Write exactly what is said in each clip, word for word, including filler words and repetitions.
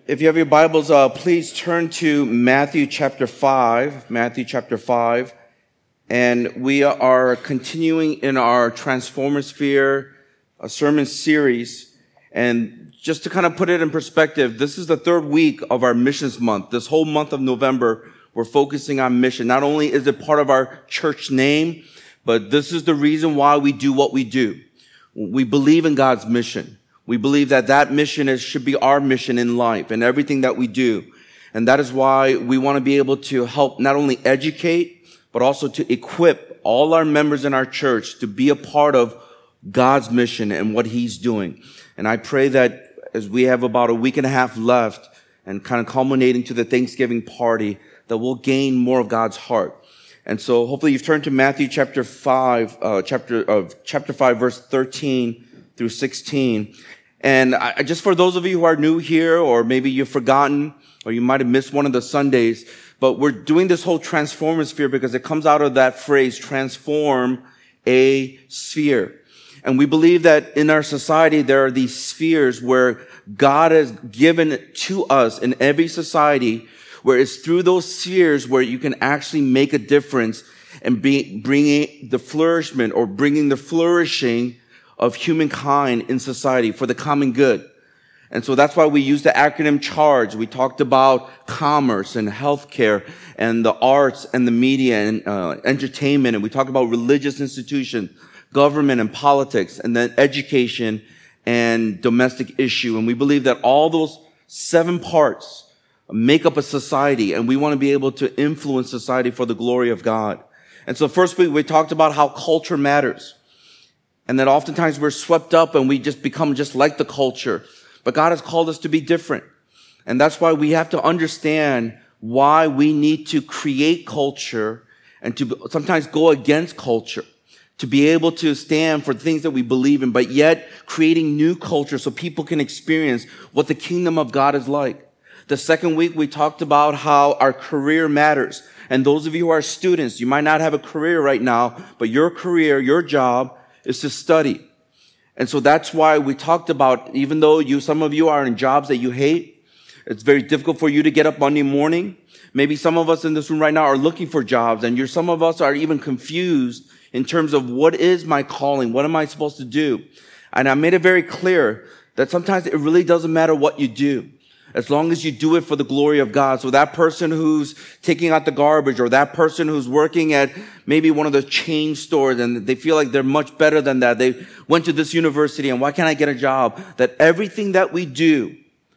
If you have your Bibles, uh, please turn to Matthew chapter five. Matthew chapter five. And we are continuing in our Transformosphere uh, sermon series. And just to kind of put it in perspective, this is the third week of our missions month. This whole month of November, we're focusing on mission. Not only is it part of our church name, but this is the reason why we do what we do. We believe in God's mission. We believe that that mission is, should be our mission in life and everything that we do. And that is why we want to be able to help not only educate, but also to equip all our members in our church to be a part of God's mission and what He's doing. And I pray that as we have about a week and a half left and kind of culminating to the Thanksgiving party, that we'll gain more of God's heart. And so hopefully you've turned to Matthew chapter five, uh, chapter of chapter five, verse thirteen through sixteen. And I, just for those of you who are new here, or maybe you've forgotten, or you might have missed one of the Sundays, but we're doing this whole Transformosphere because it comes out of that phrase, transform a sphere. And we believe that in our society, there are these spheres where God has given to us in every society, where it's through those spheres where you can actually make a difference and be bringing the flourishment or bringing the flourishing of humankind in society for the common good. And so that's why we use the acronym CHARGE. We talked about commerce and healthcare and the arts and the media and uh, entertainment. And we talked about religious institutions, government and politics, and then education and domestic issue. And we believe that all those seven parts make up a society, and we want to be able to influence society for the glory of God. And so first week we talked about how culture matters. And that oftentimes we're swept up and we just become just like the culture. But God has called us to be different. And that's why we have to understand why we need to create culture and to sometimes go against culture, to be able to stand for things that we believe in, but yet creating new culture so people can experience what the kingdom of God is like. The second week we talked about how our career matters. And those of you who are students, you might not have a career right now, but your career, your job is to study. And so that's why we talked about, even though you, some of you are in jobs that you hate, it's very difficult for you to get up Monday morning. Maybe some of us in this room right now are looking for jobs, and you're, some of us are even confused in terms of what is my calling? What am I supposed to do? And I made it very clear that sometimes it really doesn't matter what you do, as long as you do it for the glory of God. So that person who's taking out the garbage, or that person who's working at maybe one of the chain stores and they feel like they're much better than that. They went to this university and why can't I get a job? That everything that we do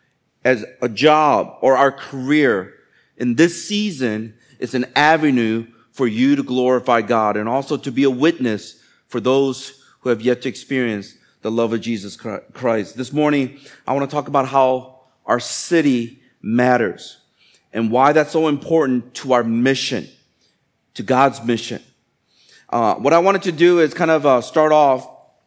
as a job or our career in this season is an avenue for you to glorify God and also to be a witness for those who have yet to experience the love of Jesus Christ. This morning, I want to talk about how our city matters and why that's so important to our mission, to God's mission. Uh, what I wanted to do is kind of uh, start off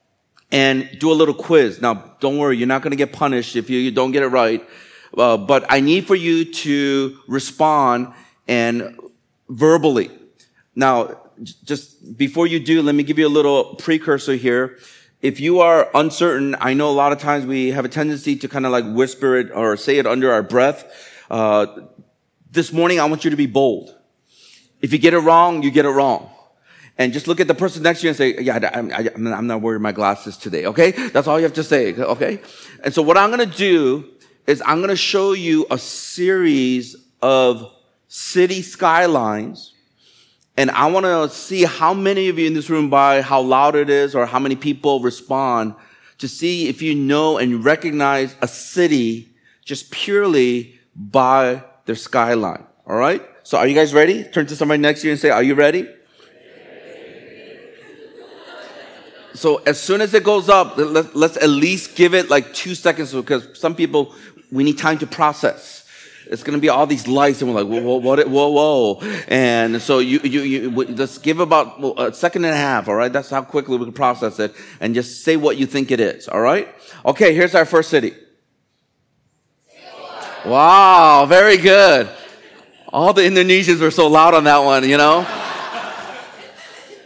and do a little quiz. Now, don't worry, you're not going to get punished if you, you don't get it right. Uh, but I need for you to respond and verbally. Now, j- just before you do, let me give you a little precursor here. If you are uncertain, I know a lot of times we have a tendency to kind of like whisper it or say it under our breath. Uh, this morning, I want you to be bold. If you get it wrong, you get it wrong. And just look at the person next to you and say, yeah, I, I, I'm not wearing my glasses today, okay? That's all you have to say, okay? And so what I'm going to do is I'm going to show you a series of city skylines. And I want to see how many of you in this room, by how loud it is or how many people respond, to see if you know and recognize a city just purely by their skyline. All right? So are you guys ready? Turn to somebody next to you and say, are you ready? So as soon as it goes up, let's at least give it like two seconds, because some people, we need time to process. It's going to be all these lights, and we're like, whoa, whoa, whoa, whoa, whoa. And so you, you, you, just give about a second and a half, all right? That's how quickly we can process it, and just say what you think it is, all right? Okay, here's our first city. Wow, very good. All the Indonesians were so loud on that one, you know?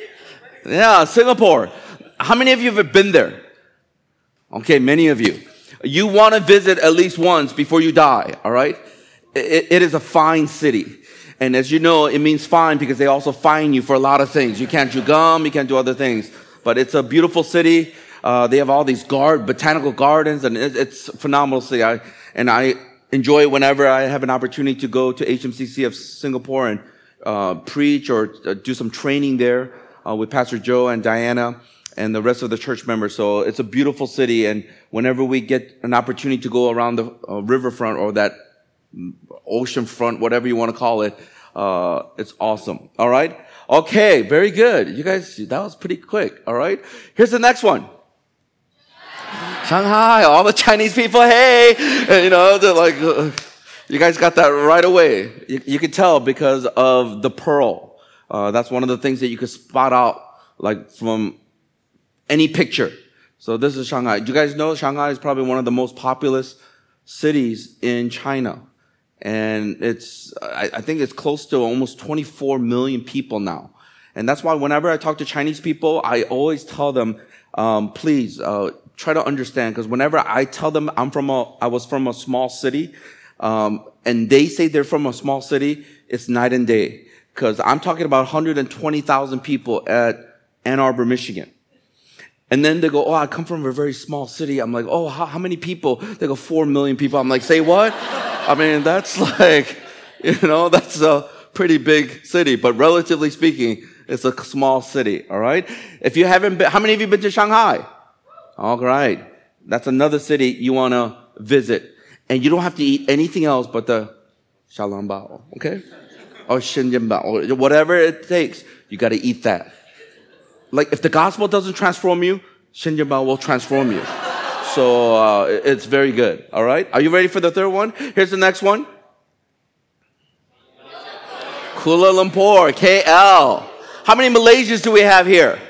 Yeah, Singapore. How many of you have been there? Okay, many of you. You want to visit at least once before you die, all right? It, it is a fine city. And as you know, it means fine because they also fine you for a lot of things. You can't chew gum, you can't do other things. But it's a beautiful city. Uh, they have all these guard, botanical gardens, and it, it's a phenomenal city. I, and I enjoy it whenever I have an opportunity to go to H M C C of Singapore and uh, preach or uh, do some training there uh, with Pastor Joe and Diana and the rest of the church members. So it's a beautiful city. And whenever we get an opportunity to go around the uh, riverfront or that ocean front, whatever you want to call it, uh, it's awesome. All right. Okay. Very good. You guys, that was pretty quick. All right. Here's the next one. Shanghai, all the Chinese people, hey, and, you know, they're like, uh, you guys got that right away. You, you can tell because of the pearl. Uh, that's one of the things that you could spot out, like, from any picture. So this is Shanghai. Do you guys know Shanghai is probably one of the most populous cities in China? And it's, I, I think it's close to almost twenty-four million people now. And that's why whenever I talk to Chinese people, I always tell them, um, please, uh, try to understand, because whenever I tell them I'm from a, I was from a small city, um, and they say they're from a small city, it's night and day. Because I'm talking about one hundred twenty thousand people at Ann Arbor, Michigan. And then they go, oh, I come from a very small city. I'm like, oh, how, how many people? They go, four million people. I'm like, say what? I mean, that's like, you know, that's a pretty big city. But relatively speaking, it's a small city, all right? If you haven't been, how many of you been to Shanghai? All right. That's another city you want to visit. And you don't have to eat anything else but the xiaolongbao, okay? Or shenjianbao, or whatever it takes. You got to eat that. Like, if the gospel doesn't transform you, shenjianbao will transform you. So, uh, it's very good. All right? Are you ready for the third one? Here's the next one. Kuala Lumpur, K L. How many Malaysians do we have here?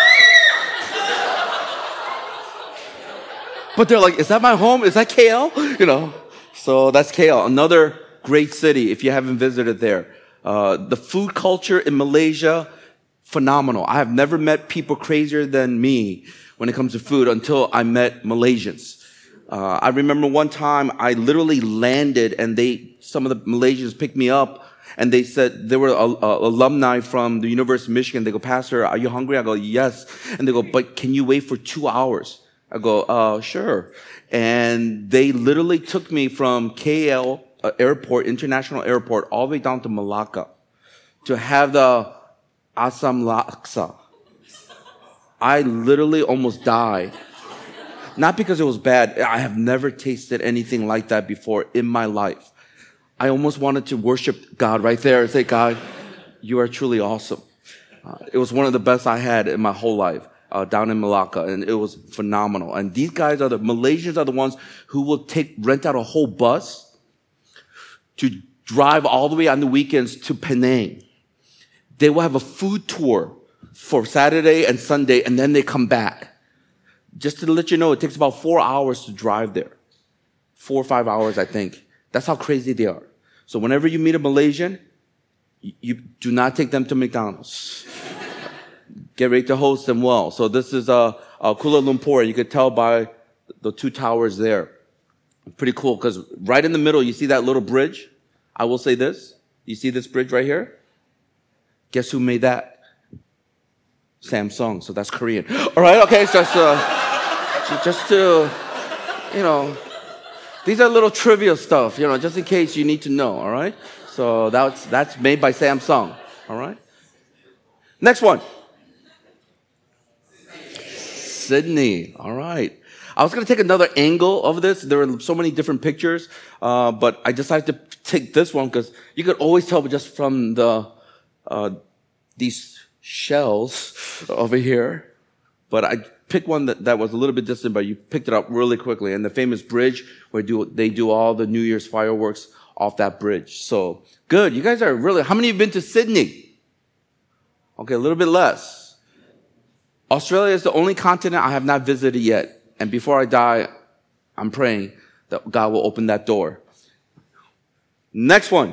But they're like, is that my home? Is that K L? You know, so that's K L. Another great city if you haven't visited there. Uh, the food culture in Malaysia, phenomenal. I have never met people crazier than me when it comes to food until I met Malaysians. Uh, I remember one time I literally landed and they, some of the Malaysians picked me up and they said, they were a, a, alumni from the University of Michigan. They go, Pastor, are you hungry? I go, yes. And they go, but can you wait for two hours? I go, uh, sure. And they literally took me from K L uh, airport, international airport, all the way down to Malacca to have the Asam Laksa. I literally almost died. Not because it was bad. I have never tasted anything like that before in my life. I almost wanted to worship God right there and say, God, you are truly awesome. Uh, it was one of the best I had in my whole life. Uh, down in Malacca, and it was phenomenal. And these guys are the, Malaysians are the ones who will take, rent out a whole bus to drive all the way on the weekends to Penang. They will have a food tour for Saturday and Sunday, and then they come back. Just to let you know, it takes about four hours to drive there. Four or five hours, I think. That's how crazy they are. So whenever you meet a Malaysian, you, you do not take them to McDonald's. Get ready to host them well. So this is uh, uh, Kuala Lumpur. You could tell by the two towers there. Pretty cool because right in the middle, you see that little bridge? I will say this. You see this bridge right here? Guess who made that? Samsung. So that's Korean. All right. Okay. So just, uh, just to, you know, these are little trivia stuff, you know, just in case you need to know. All right. So that's, that's made by Samsung. All right. Next one. Sydney. All right. I was going to take another angle of this. There are so many different pictures, uh, but I decided to take this one because you could always tell just from the uh, these shells over here. But I picked one that, that was a little bit distant, but you picked it up really quickly. And the famous bridge where do they do all the New Year's fireworks off that bridge. So good. You guys are really. How many have been to Sydney? Okay, a little bit less. Australia is the only continent I have not visited yet. And before I die, I'm praying that God will open that door. Next one.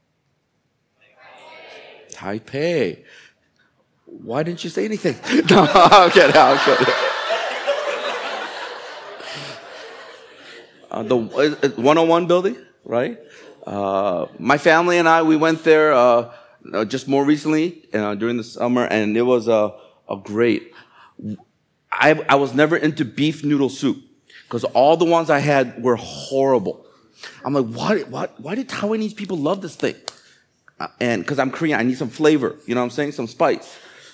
Taipei. Taipei. Why didn't you say anything? No, I'm kidding. I'm kidding. Uh, the uh, one oh one building, right? Uh, my family and I, we went there uh, uh, just more recently uh, during the summer, and it was a, a great. I, I was never into beef noodle soup because all the ones I had were horrible. I'm like, why, why, why did Taiwanese people love this thing? Uh, and because I'm Korean, I need some flavor. You know what I'm saying? Some spice.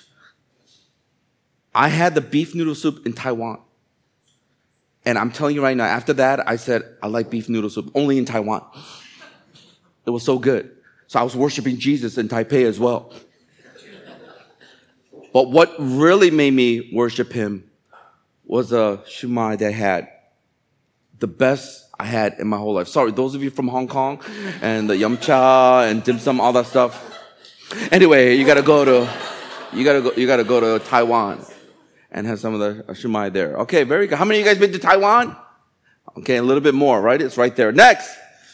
I had the beef noodle soup in Taiwan. And I'm telling you right now, after that, I said, I like beef noodle soup only in Taiwan. It was so good. So I was worshiping Jesus in Taipei as well. But what really made me worship him was a shumai that I had. The best I had in my whole life. Sorry, those of you from Hong Kong and the yum cha and dim sum, all that stuff. Anyway, you gotta go to, you gotta go, you gotta go to Taiwan and have some of the shumai there. Okay, very good. How many of you guys been to Taiwan? Okay, a little bit more, right? It's right there. Next.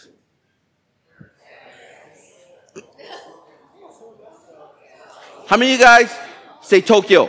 How many of you guys say Tokyo?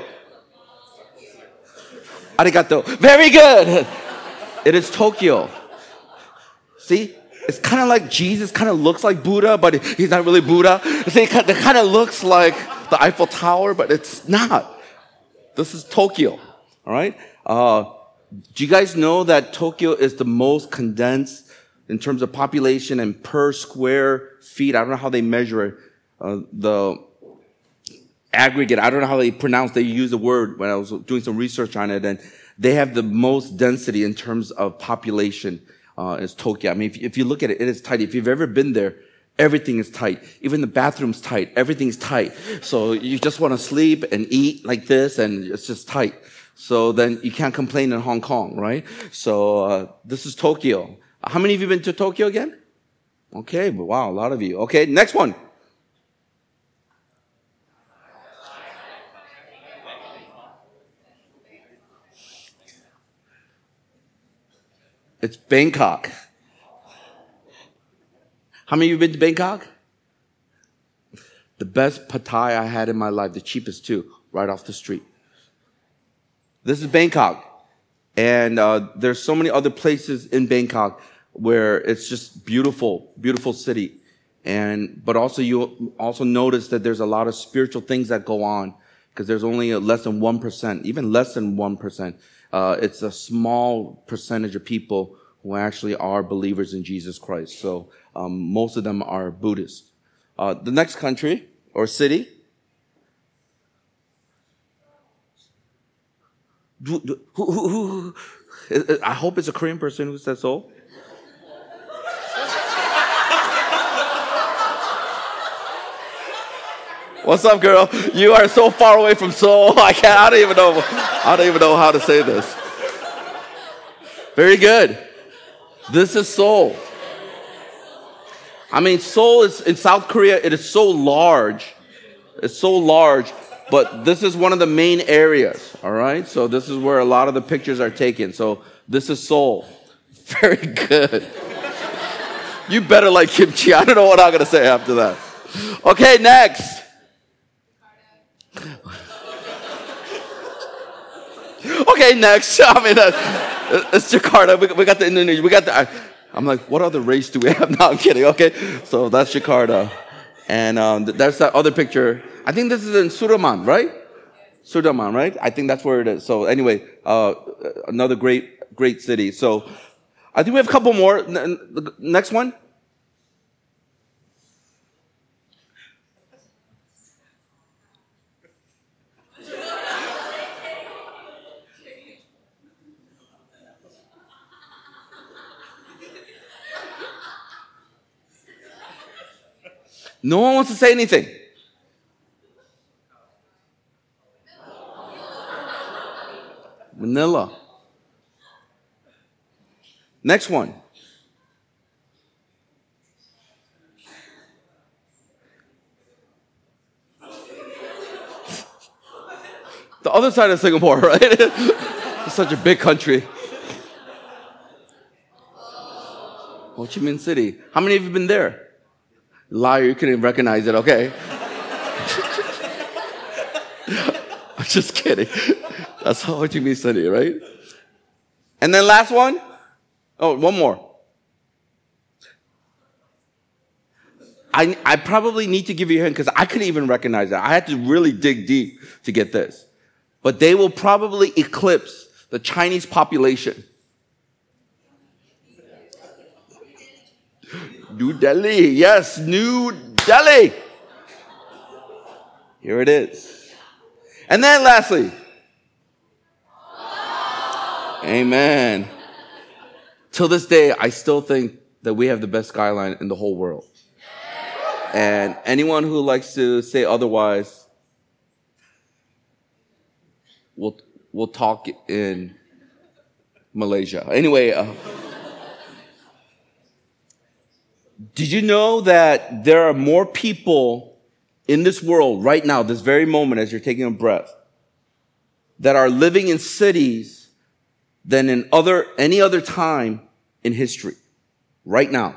Arigato. Very good. It is Tokyo. See? It's kind of like Jesus kind of looks like Buddha, but he's not really Buddha. See, it kind of looks like the Eiffel Tower, but it's not. This is Tokyo. All right? Uh, do you guys know that Tokyo is the most condensed in terms of population and per square feet? I don't know how they measure it. Uh, the aggregate, I don't know how they pronounce, they use the word when I was doing some research on it, and they have the most density in terms of population, uh, is Tokyo. I mean, if, if you look at it, it is tight. If you've ever been there, everything is tight. Even the bathroom's tight. Everything's tight. So you just want to sleep and eat like this, and it's just tight. So then you can't complain in Hong Kong, right? So, uh, this is Tokyo. How many of you been to Tokyo again? Okay, but wow, a lot of you. Okay, next one. It's Bangkok. How many of you been to Bangkok? The best pad thai I had in my life, the cheapest too, right off the street. This is Bangkok. And uh, there's so many other places in Bangkok where it's just beautiful, beautiful city. And but also you also notice that there's a lot of spiritual things that go on because there's only a less than one percent, even less than one percent. Uh, it's a small percentage of people who actually are believers in Jesus Christ. So um, most of them are Buddhist. Uh, the next country or city. Do, do, who, who, who, who, I hope it's a Korean person who said so. What's up, girl? You are so far away from Seoul. I can't. I don't even know. I don't even know how to say this. Very good. This is Seoul. I mean, Seoul is in South Korea. It is so large. It's so large. But this is one of the main areas. All right. So this is where a lot of the pictures are taken. So this is Seoul. Very good. You better like kimchi. I don't know what I'm gonna say after that. Okay, next. Okay, next. I mean, uh, it's Jakarta. We, we got the Indonesia. We got the. I, I'm like, what other race do we have? No, I'm kidding. Okay, so that's Jakarta, and um, there's that other picture. I think this is in Sudirman, right? Sudirman, right? I think that's where it is. So anyway, uh, another great, great city. So I think we have a couple more. Next one. No one wants to say anything. Manila. Next one. The other side of Singapore, right? It's such a big country. Ho Chi Minh City. How many of you have been there? Liar, you couldn't recognize it, okay? I'm just kidding. That's Ho Chi Minh City, right? And then last one. Oh, one more. I, I probably need to give you a hint because I couldn't even recognize that. I had to really dig deep to get this. But they will probably eclipse the Chinese population. New Delhi. Yes, New Delhi. Here it is. And then lastly. Amen. Till this day, I still think that we have the best skyline in the whole world. And anyone who likes to say otherwise, we'll, we'll talk in Malaysia. Anyway, uh, did you know that there are more people in this world right now, this very moment as you're taking a breath, that are living in cities than in other, any other time in history right now?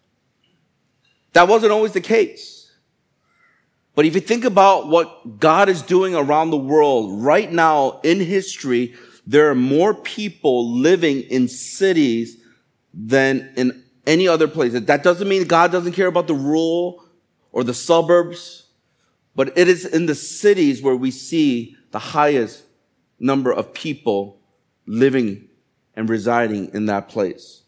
That wasn't always the case. But if you think about what God is doing around the world right now in history, there are more people living in cities than in any other place. That doesn't mean God doesn't care about the rural or the suburbs, but it is in the cities where we see the highest number of people living and residing in that place.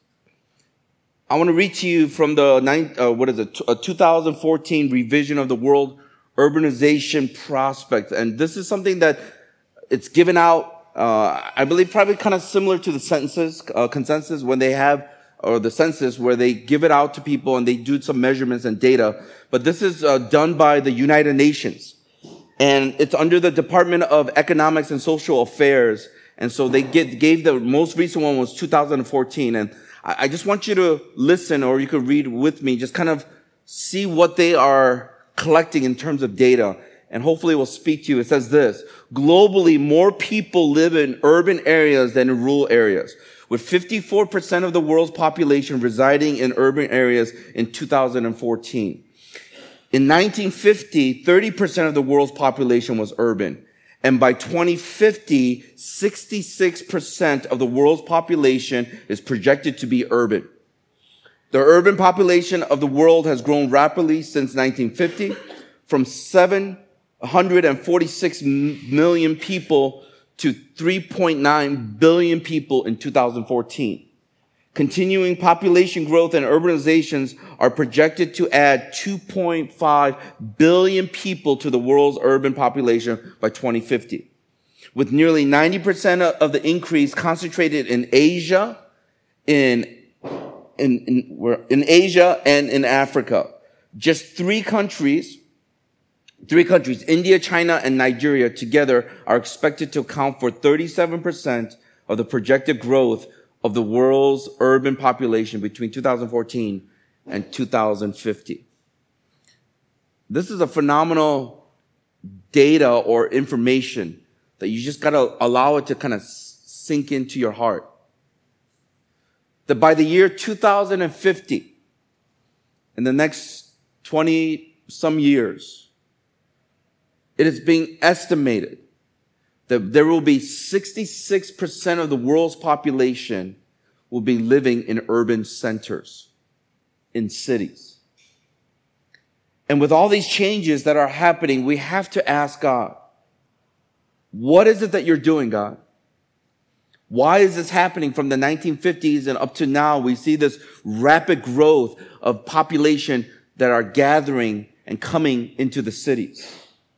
I want to read to you from the nine, uh, what is it, a two thousand fourteen revision of the World Urbanization Prospect. And this is something that it's given out, uh, I believe probably kind of similar to the census, uh, consensus when they have, or the census where they give it out to people and they do some measurements and data. But this is uh, done by the United Nations. And it's under the Department of Economics and Social Affairs. And so they get, gave the most recent one was two thousand fourteen. And I just want you to listen, or you could read with me, just kind of see what they are collecting in terms of data, and hopefully it will speak to you. It says this: globally, more people live in urban areas than in rural areas, with fifty-four percent of the world's population residing in urban areas in two thousand fourteen. In nineteen fifty, thirty percent of the world's population was urban. And by twenty fifty, sixty-six percent of the world's population is projected to be urban. The urban population of the world has grown rapidly since nineteen fifty, from seven hundred forty-six million people to three point nine billion people in two thousand fourteen. Continuing population growth and urbanizations are projected to add two point five billion people to the world's urban population by twenty fifty, with nearly ninety percent of the increase concentrated in Asia, in, in, in, in Asia and in Africa. Just three countries, three countries, India, China, and Nigeria together are expected to account for thirty-seven percent of the projected growth of the world's urban population between two thousand fourteen and two thousand fifty. This is a phenomenal data or information that you just got to allow it to kind of sink into your heart. That by the year two thousand fifty, in the next twenty some years, it is being estimated that there will be sixty-six percent of the world's population will be living in urban centers, in cities. And with all these changes that are happening, we have to ask God, what is it that you're doing, God? Why is this happening from the nineteen fifties and up to now? We see this rapid growth of population that are gathering and coming into the cities.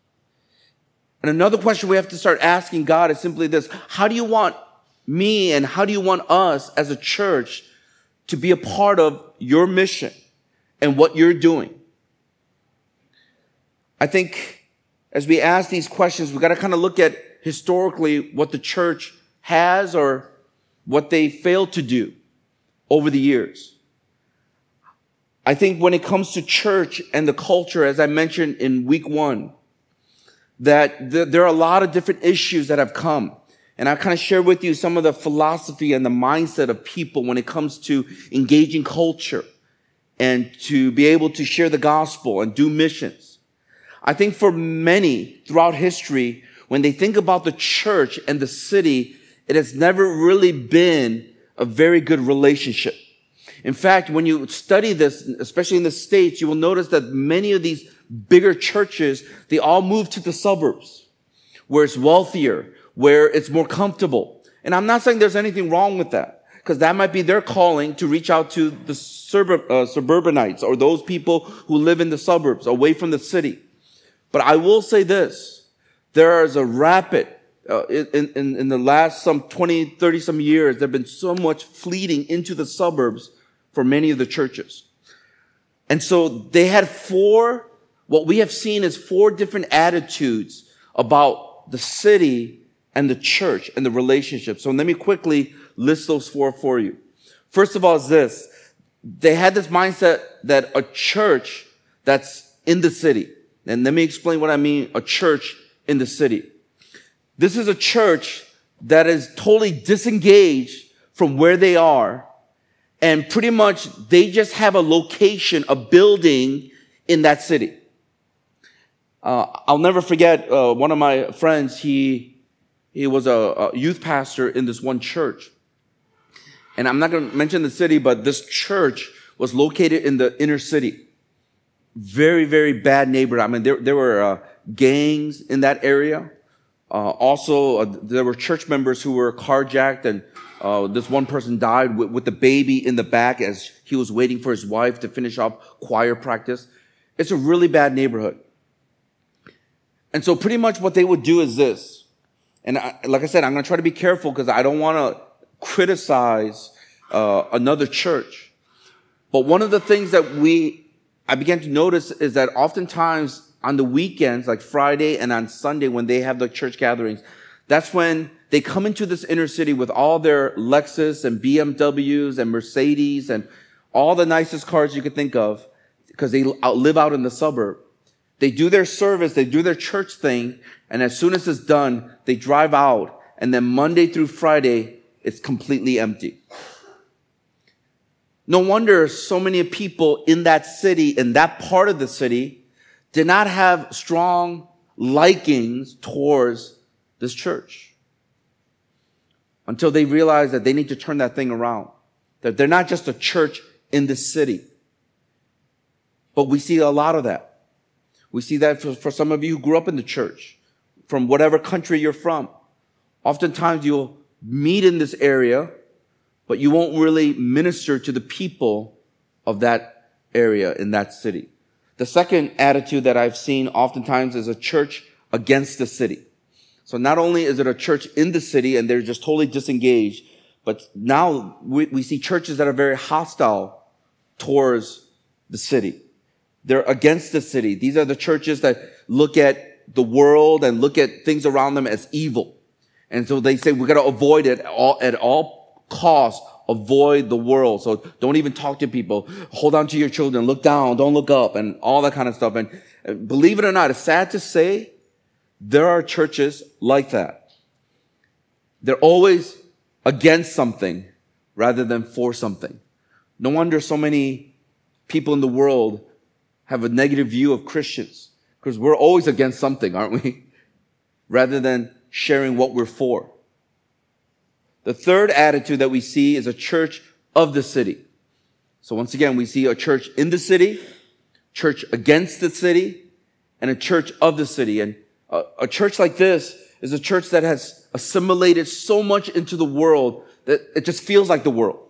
And another question we have to start asking God is simply this: how do you want me and how do you want us as a church to be a part of your mission and what you're doing? I think as we ask these questions, we've got to kind of look at historically what the church has or what they failed to do over the years. I think when it comes to church and the culture, as I mentioned in week one, that there are a lot of different issues that have come. And I kind of share with you some of the philosophy and the mindset of people when it comes to engaging culture and to be able to share the gospel and do missions. I think for many throughout history, when they think about the church and the city, it has never really been a very good relationship. In fact, when you study this, especially in the States, you will notice that many of these bigger churches, they all move to the suburbs, where it's wealthier, where it's more comfortable. And I'm not saying there's anything wrong with that, because that might be their calling to reach out to the suburb, uh, suburbanites or those people who live in the suburbs, away from the city. But I will say this, there is a rapid, uh, in, in, in the last some twenty, thirty some years, there have been so much fleeting into the suburbs for many of the churches. And so they had four, what we have seen is four different attitudes about the city and the church and the relationship. So let me quickly list those four for you. First of all is this. They had this mindset that a church that's in the city. And let me explain what I mean, a church in the city. This is a church that is totally disengaged from where they are. And pretty much they just have a location, a building in that city. Uh, I'll never forget, uh, one of my friends, he, he was a, a youth pastor in this one church. And I'm not going to mention the city, but this church was located in the inner city. Very, very bad neighborhood. I mean, there, there were, uh, gangs in that area. Uh, also, uh, there were church members who were carjacked, and uh, this one person died with, with the baby in the back as he was waiting for his wife to finish up choir practice. It's a really bad neighborhood. And so pretty much what they would do is this. And I, like I said, I'm going to try to be careful because I don't want to criticize uh, another church. But one of the things that we, I began to notice is that oftentimes on the weekends, like Friday and on Sunday when they have the church gatherings, that's when they come into this inner city with all their Lexus and B M Ws and Mercedes and all the nicest cars you could think of because they live out in the suburb. They do their service, they do their church thing, and as soon as it's done, they drive out, and then Monday through Friday, it's completely empty. No wonder so many people in that city, in that part of the city, did not have strong likings towards this church until they realized that they need to turn that thing around, that they're not just a church in the city. But we see a lot of that. We see that for, for some of you who grew up in the church, from whatever country you're from. Oftentimes you'll meet in this area, but you won't really minister to the people of that area in that city. The second attitude that I've seen oftentimes is a church against the city. So not only is it a church in the city and they're just totally disengaged, but now we, we see churches that are very hostile towards the city. They're against the city. These are the churches that look at the world and look at things around them as evil. And so they say, we got to avoid it all, at all costs. Avoid the world. So don't even talk to people. Hold on to your children. Look down. Don't look up and all that kind of stuff. And believe it or not, it's sad to say there are churches like that. They're always against something rather than for something. No wonder so many people in the world have a negative view of Christians because we're always against something, aren't we? Rather than sharing what we're for. The third attitude that we see is a church of the city. So once again, we see a church in the city, church against the city, and a church of the city. And a, a church like this is a church that has assimilated so much into the world that it just feels like the world.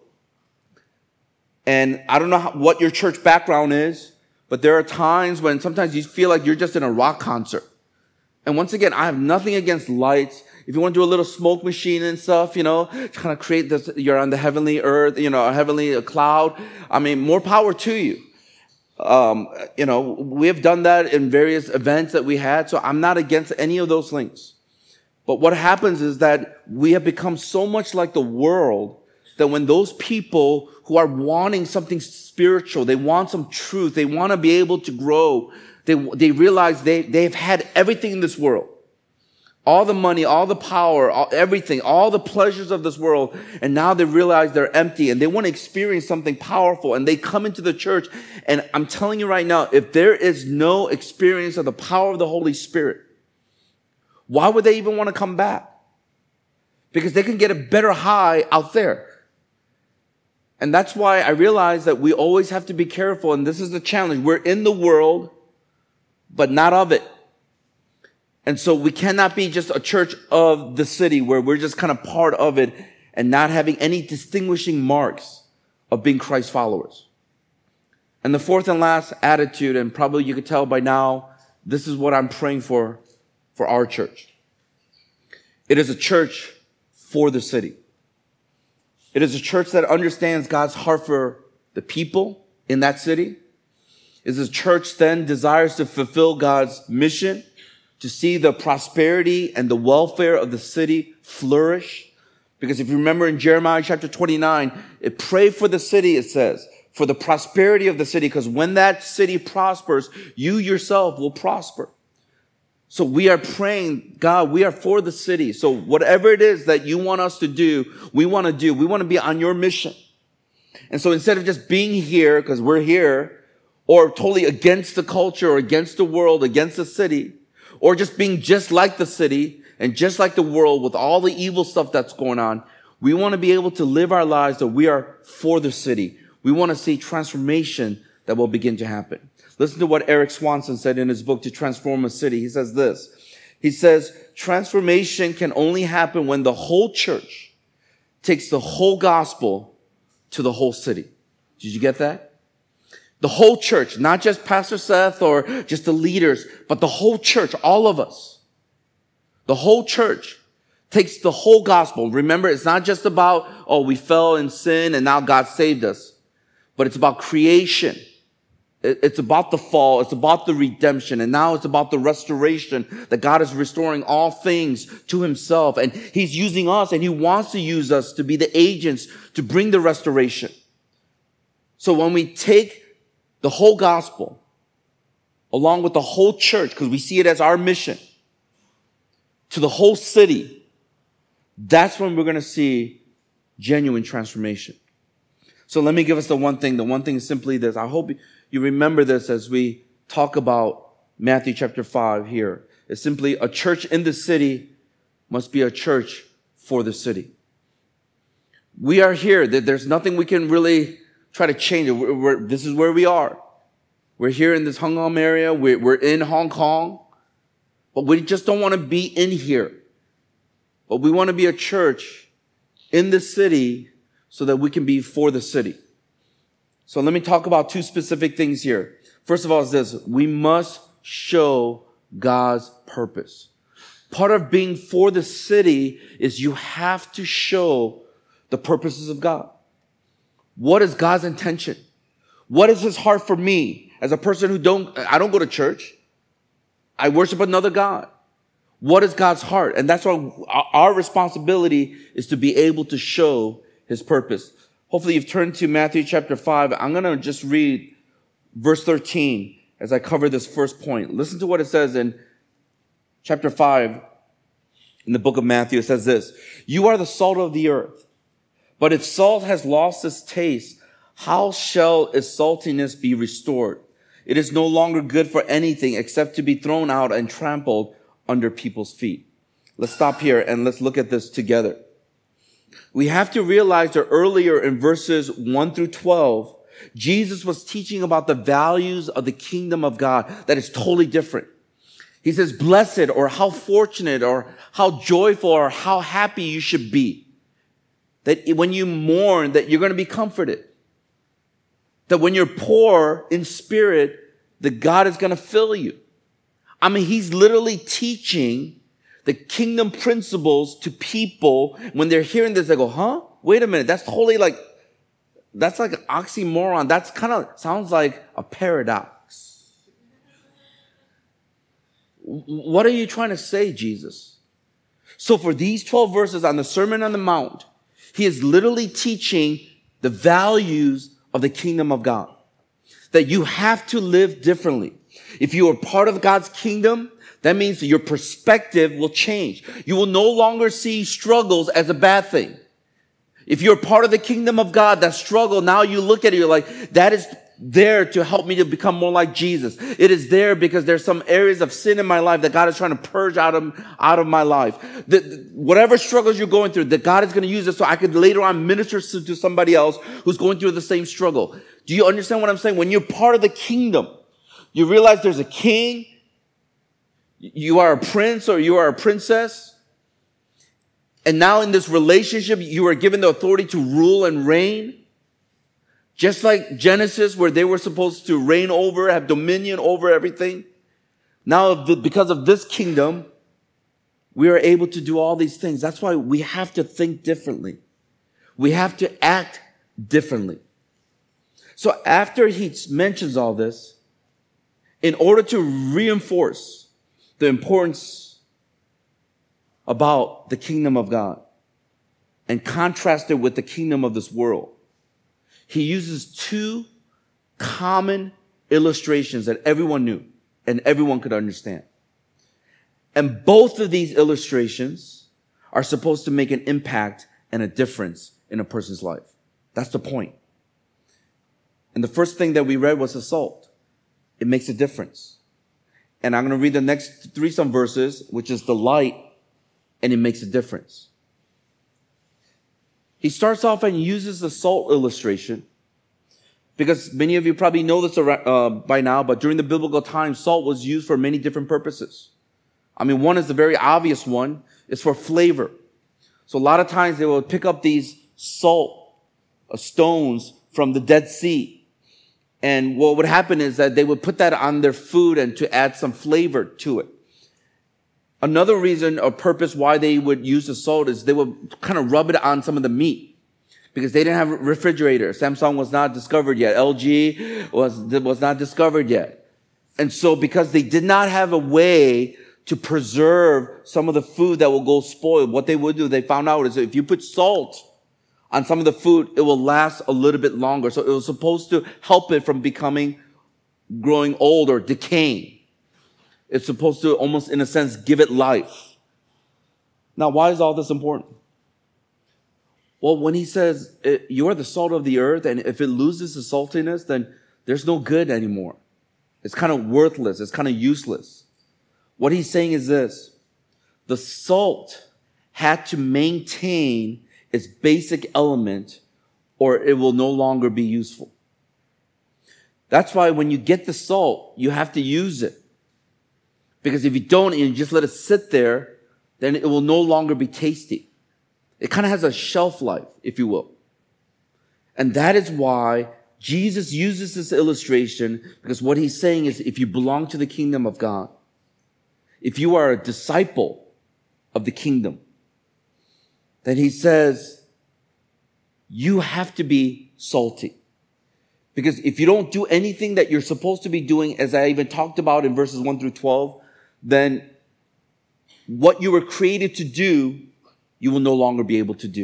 And I don't know how, what your church background is, but there are times when sometimes you feel like you're just in a rock concert. And once again, I have nothing against lights. If you want to do a little smoke machine and stuff, you know, kind of create this, you're on the heavenly earth, you know, a heavenly cloud. I mean, more power to you. Um, you know, we have done that in various events that we had. So I'm not against any of those things. But what happens is that we have become so much like the world that when those people who are wanting something spiritual, they want some truth, they want to be able to grow, they, they realize they, they've had everything in this world. All the money, all the power, all, everything, all the pleasures of this world. And now they realize they're empty and they want to experience something powerful. And they come into the church. And I'm telling you right now, if there is no experience of the power of the Holy Spirit, why would they even want to come back? Because they can get a better high out there. And that's why I realize that we always have to be careful. And this is the challenge. We're in the world, but not of it. And so we cannot be just a church of the city where we're just kind of part of it and not having any distinguishing marks of being Christ followers. And the fourth and last attitude, and probably you could tell by now, this is what I'm praying for, for our church. It is a church for the city. It is a church that understands God's heart for the people in that city. It is a church then desires to fulfill God's mission, to see the prosperity and the welfare of the city flourish. Because if you remember in Jeremiah chapter twenty-nine, it pray for the city, it says, for the prosperity of the city, because when that city prospers, you yourself will prosper. So we are praying, God, we are for the city. So whatever it is that you want us to do, we want to do. We want to be on your mission. And so instead of just being here, because we're here, or totally against the culture or against the world, against the city, or just being just like the city and just like the world with all the evil stuff that's going on, we want to be able to live our lives that we are for the city. We want to see transformation that will begin to happen. Listen to what Eric Swanson said in his book, To Transform a City. He says this. He says, transformation can only happen when the whole church takes the whole gospel to the whole city. Did you get that? The whole church, not just Pastor Seth or just the leaders, but the whole church, all of us. The whole church takes the whole gospel. Remember, it's not just about, oh, we fell in sin and now God saved us, but it's about creation. It's about the fall. It's about the redemption. And now it's about the restoration that God is restoring all things to himself. And he's using us and he wants to use us to be the agents to bring the restoration. So when we take the whole gospel along with the whole church, because we see it as our mission, to the whole city, that's when we're going to see genuine transformation. So let me give us the one thing. The one thing is simply this. I hope you remember this as we talk about Matthew chapter five here. It's simply a church in the city must be a church for the city. We are here. There's nothing we can really try to change it. We're, we're, this is where we are. We're here in this Hong Kong area. We're, we're in Hong Kong. But we just don't want to be in here. But we want to be a church in the city so that we can be for the city. So let me talk about two specific things here. First of all is this. We must show God's purpose. Part of being for the city is you have to show the purposes of God. What is God's intention? What is his heart for me as a person who don't, I don't go to church. I worship another God. What is God's heart? And that's why our responsibility is to be able to show his purpose. Hopefully you've turned to Matthew chapter five. I'm going to just read verse thirteen as I cover this first point. Listen to what it says in chapter five in the book of Matthew. It says this, you are the salt of the earth. But if salt has lost its taste, how shall its saltiness be restored? It is no longer good for anything except to be thrown out and trampled under people's feet. Let's stop here and let's look at this together. We have to realize that earlier in verses one through twelve, Jesus was teaching about the values of the kingdom of God that is totally different. He says, blessed or how fortunate or how joyful or how happy you should be. That when you mourn, that you're going to be comforted. That when you're poor in spirit, that God is going to fill you. I mean, he's literally teaching the kingdom principles to people. When they're hearing this, they go, huh? Wait a minute. That's totally like, that's like an oxymoron. That's kind of sounds like a paradox. What are you trying to say, Jesus? So for these twelve verses on the Sermon on the Mount, he is literally teaching the values of the kingdom of God. That you have to live differently. If you are part of God's kingdom, that means that your perspective will change. You will no longer see struggles as a bad thing. If you're part of the kingdom of God, that struggle, now you look at it, you're like, that is there to help me to become more like Jesus. It is there because there's some areas of sin in my life that God is trying to purge out of, out of my life. The, the, whatever struggles you're going through, that God is going to use it so I could later on minister to, to somebody else who's going through the same struggle. Do you understand what I'm saying? When you're part of the kingdom, you realize there's a king, you are a prince or you are a princess, and now in this relationship, you are given the authority to rule and reign. Just like Genesis, where they were supposed to reign over, have dominion over everything. Now, because of this kingdom, we are able to do all these things. That's why we have to think differently. We have to act differently. So after he mentions all this, in order to reinforce the importance about the kingdom of God and contrast it with the kingdom of this world, he uses two common illustrations that everyone knew and everyone could understand. And both of these illustrations are supposed to make an impact and a difference in a person's life. That's the point. And the first thing that we read was the salt. It makes a difference. And I'm going to read the next three some verses, which is the light, and it makes a difference. He starts off and uses the salt illustration because many of you probably know this uh, by now, but during the biblical times, salt was used for many different purposes. I mean, one is the very obvious one. It's for flavor. So a lot of times they will pick up these salt uh, stones from the Dead Sea. And what would happen is that they would put that on their food and to add some flavor to it. Another reason or purpose why they would use the salt is they would kind of rub it on some of the meat because they didn't have refrigerators. Samsung was not discovered yet. L G was, was not discovered yet. And so because they did not have a way to preserve some of the food that will go spoiled, what they would do, they found out is that if you put salt on some of the food, it will last a little bit longer. So it was supposed to help it from becoming, growing old or decaying. It's supposed to almost, in a sense, give it life. Now, why is all this important? Well, when he says, you are the salt of the earth, and if it loses the saltiness, then there's no good anymore. It's kind of worthless. It's kind of useless. What he's saying is this. The salt had to maintain its basic element, or it will no longer be useful. That's why when you get the salt, you have to use it. Because if you don't and you just let it sit there, then it will no longer be tasty. It kind of has a shelf life, if you will. And that is why Jesus uses this illustration, because what he's saying is if you belong to the kingdom of God, if you are a disciple of the kingdom, then he says you have to be salty. Because if you don't do anything that you're supposed to be doing, as I even talked about in verses one through twelve, then what you were created to do, you will no longer be able to do.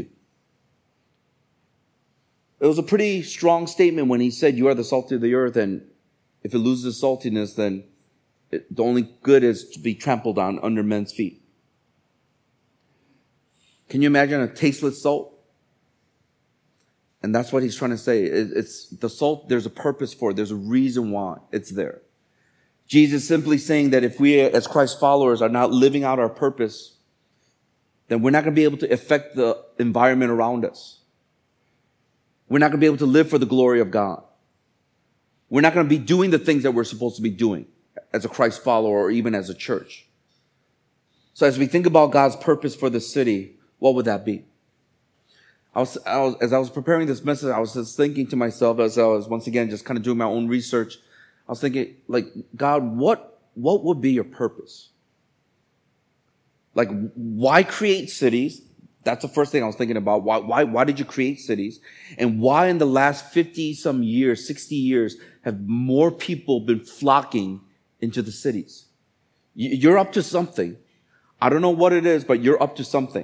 It was a pretty strong statement when he said, you are the salt of the earth, and if it loses saltiness, then it, the only good is to be trampled on under men's feet. Can you imagine a tasteless salt? And that's what he's trying to say. It, it's the salt, there's a purpose for it. There's a reason why it's there. Jesus simply saying that if we as Christ followers are not living out our purpose, then we're not going to be able to affect the environment around us. We're not going to be able to live for the glory of God. We're not going to be doing the things that we're supposed to be doing as a Christ follower or even as a church. So as we think about God's purpose for the city, what would that be? I was, I was, as I was preparing this message, I was just thinking to myself as I was once again just kind of doing my own research. I was thinking, like, God, what, what would be your purpose? Like, why create cities? That's the first thing I was thinking about. Why, why, why did you create cities? And why in the last fifty some years, sixty years, have more people been flocking into the cities? You're up to something. I don't know what it is, but you're up to something.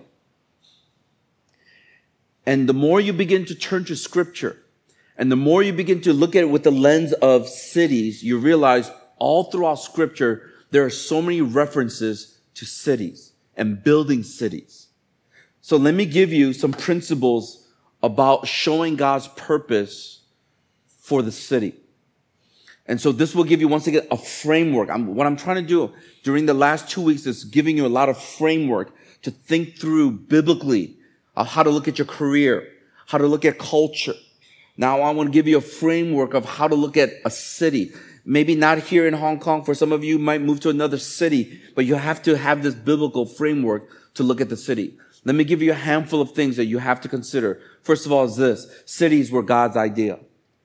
And the more you begin to turn to scripture, and the more you begin to look at it with the lens of cities, you realize all throughout scripture, there are so many references to cities and building cities. So let me give you some principles about showing God's purpose for the city. And so this will give you, once again, a framework. I'm, what I'm trying to do during the last two weeks is giving you a lot of framework to think through biblically of how to look at your career, how to look at culture. Now I want to give you a framework of how to look at a city. Maybe not here in Hong Kong. For some of you, you might move to another city, but you have to have this biblical framework to look at the city. Let me give you a handful of things that you have to consider. First of all is this: cities were God's idea.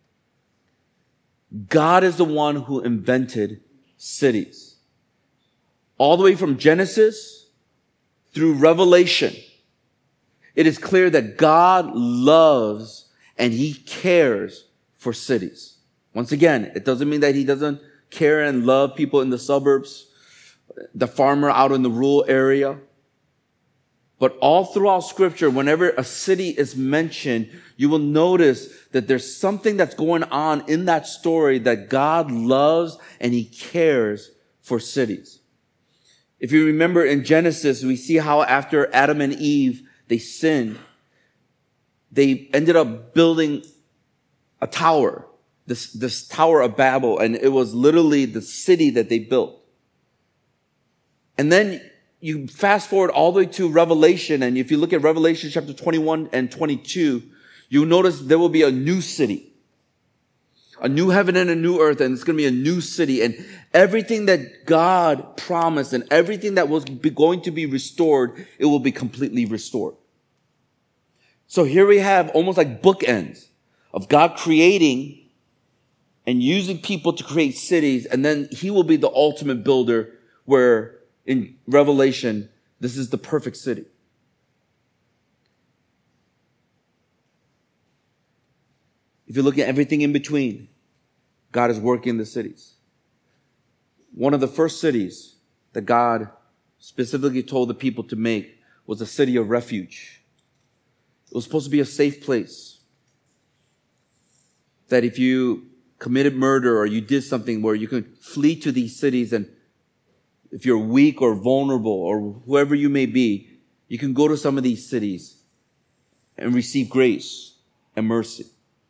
God is the one who invented cities. All the way from Genesis through Revelation, it is clear that God loves and He cares for cities. Once again, it doesn't mean that He doesn't care and love people in the suburbs, the farmer out in the rural area. But all throughout Scripture, whenever a city is mentioned, you will notice that there's something that's going on in that story that God loves and He cares for cities. If you remember in Genesis, we see how after Adam and Eve, they sinned, they ended up building a tower, this, this Tower of Babel, and it was literally the city that they built. And then you fast forward all the way to Revelation, and if you look at Revelation chapter twenty-one and twenty-two, you'll notice there will be a new city, a new heaven and a new earth, and it's going to be a new city. And everything that God promised and everything that was going to be restored, it will be completely restored. So here we have almost like bookends of God creating and using people to create cities, and then He will be the ultimate builder, where in Revelation, this is the perfect city. If you look at everything in between, God is working in the cities. One of the first cities that God specifically told the people to make was a city of refuge. It was supposed to be a safe place. That if you committed murder or you did something where you could flee to these cities, and if you're weak or vulnerable or whoever you may be, you can go to some of these cities and receive grace and mercy.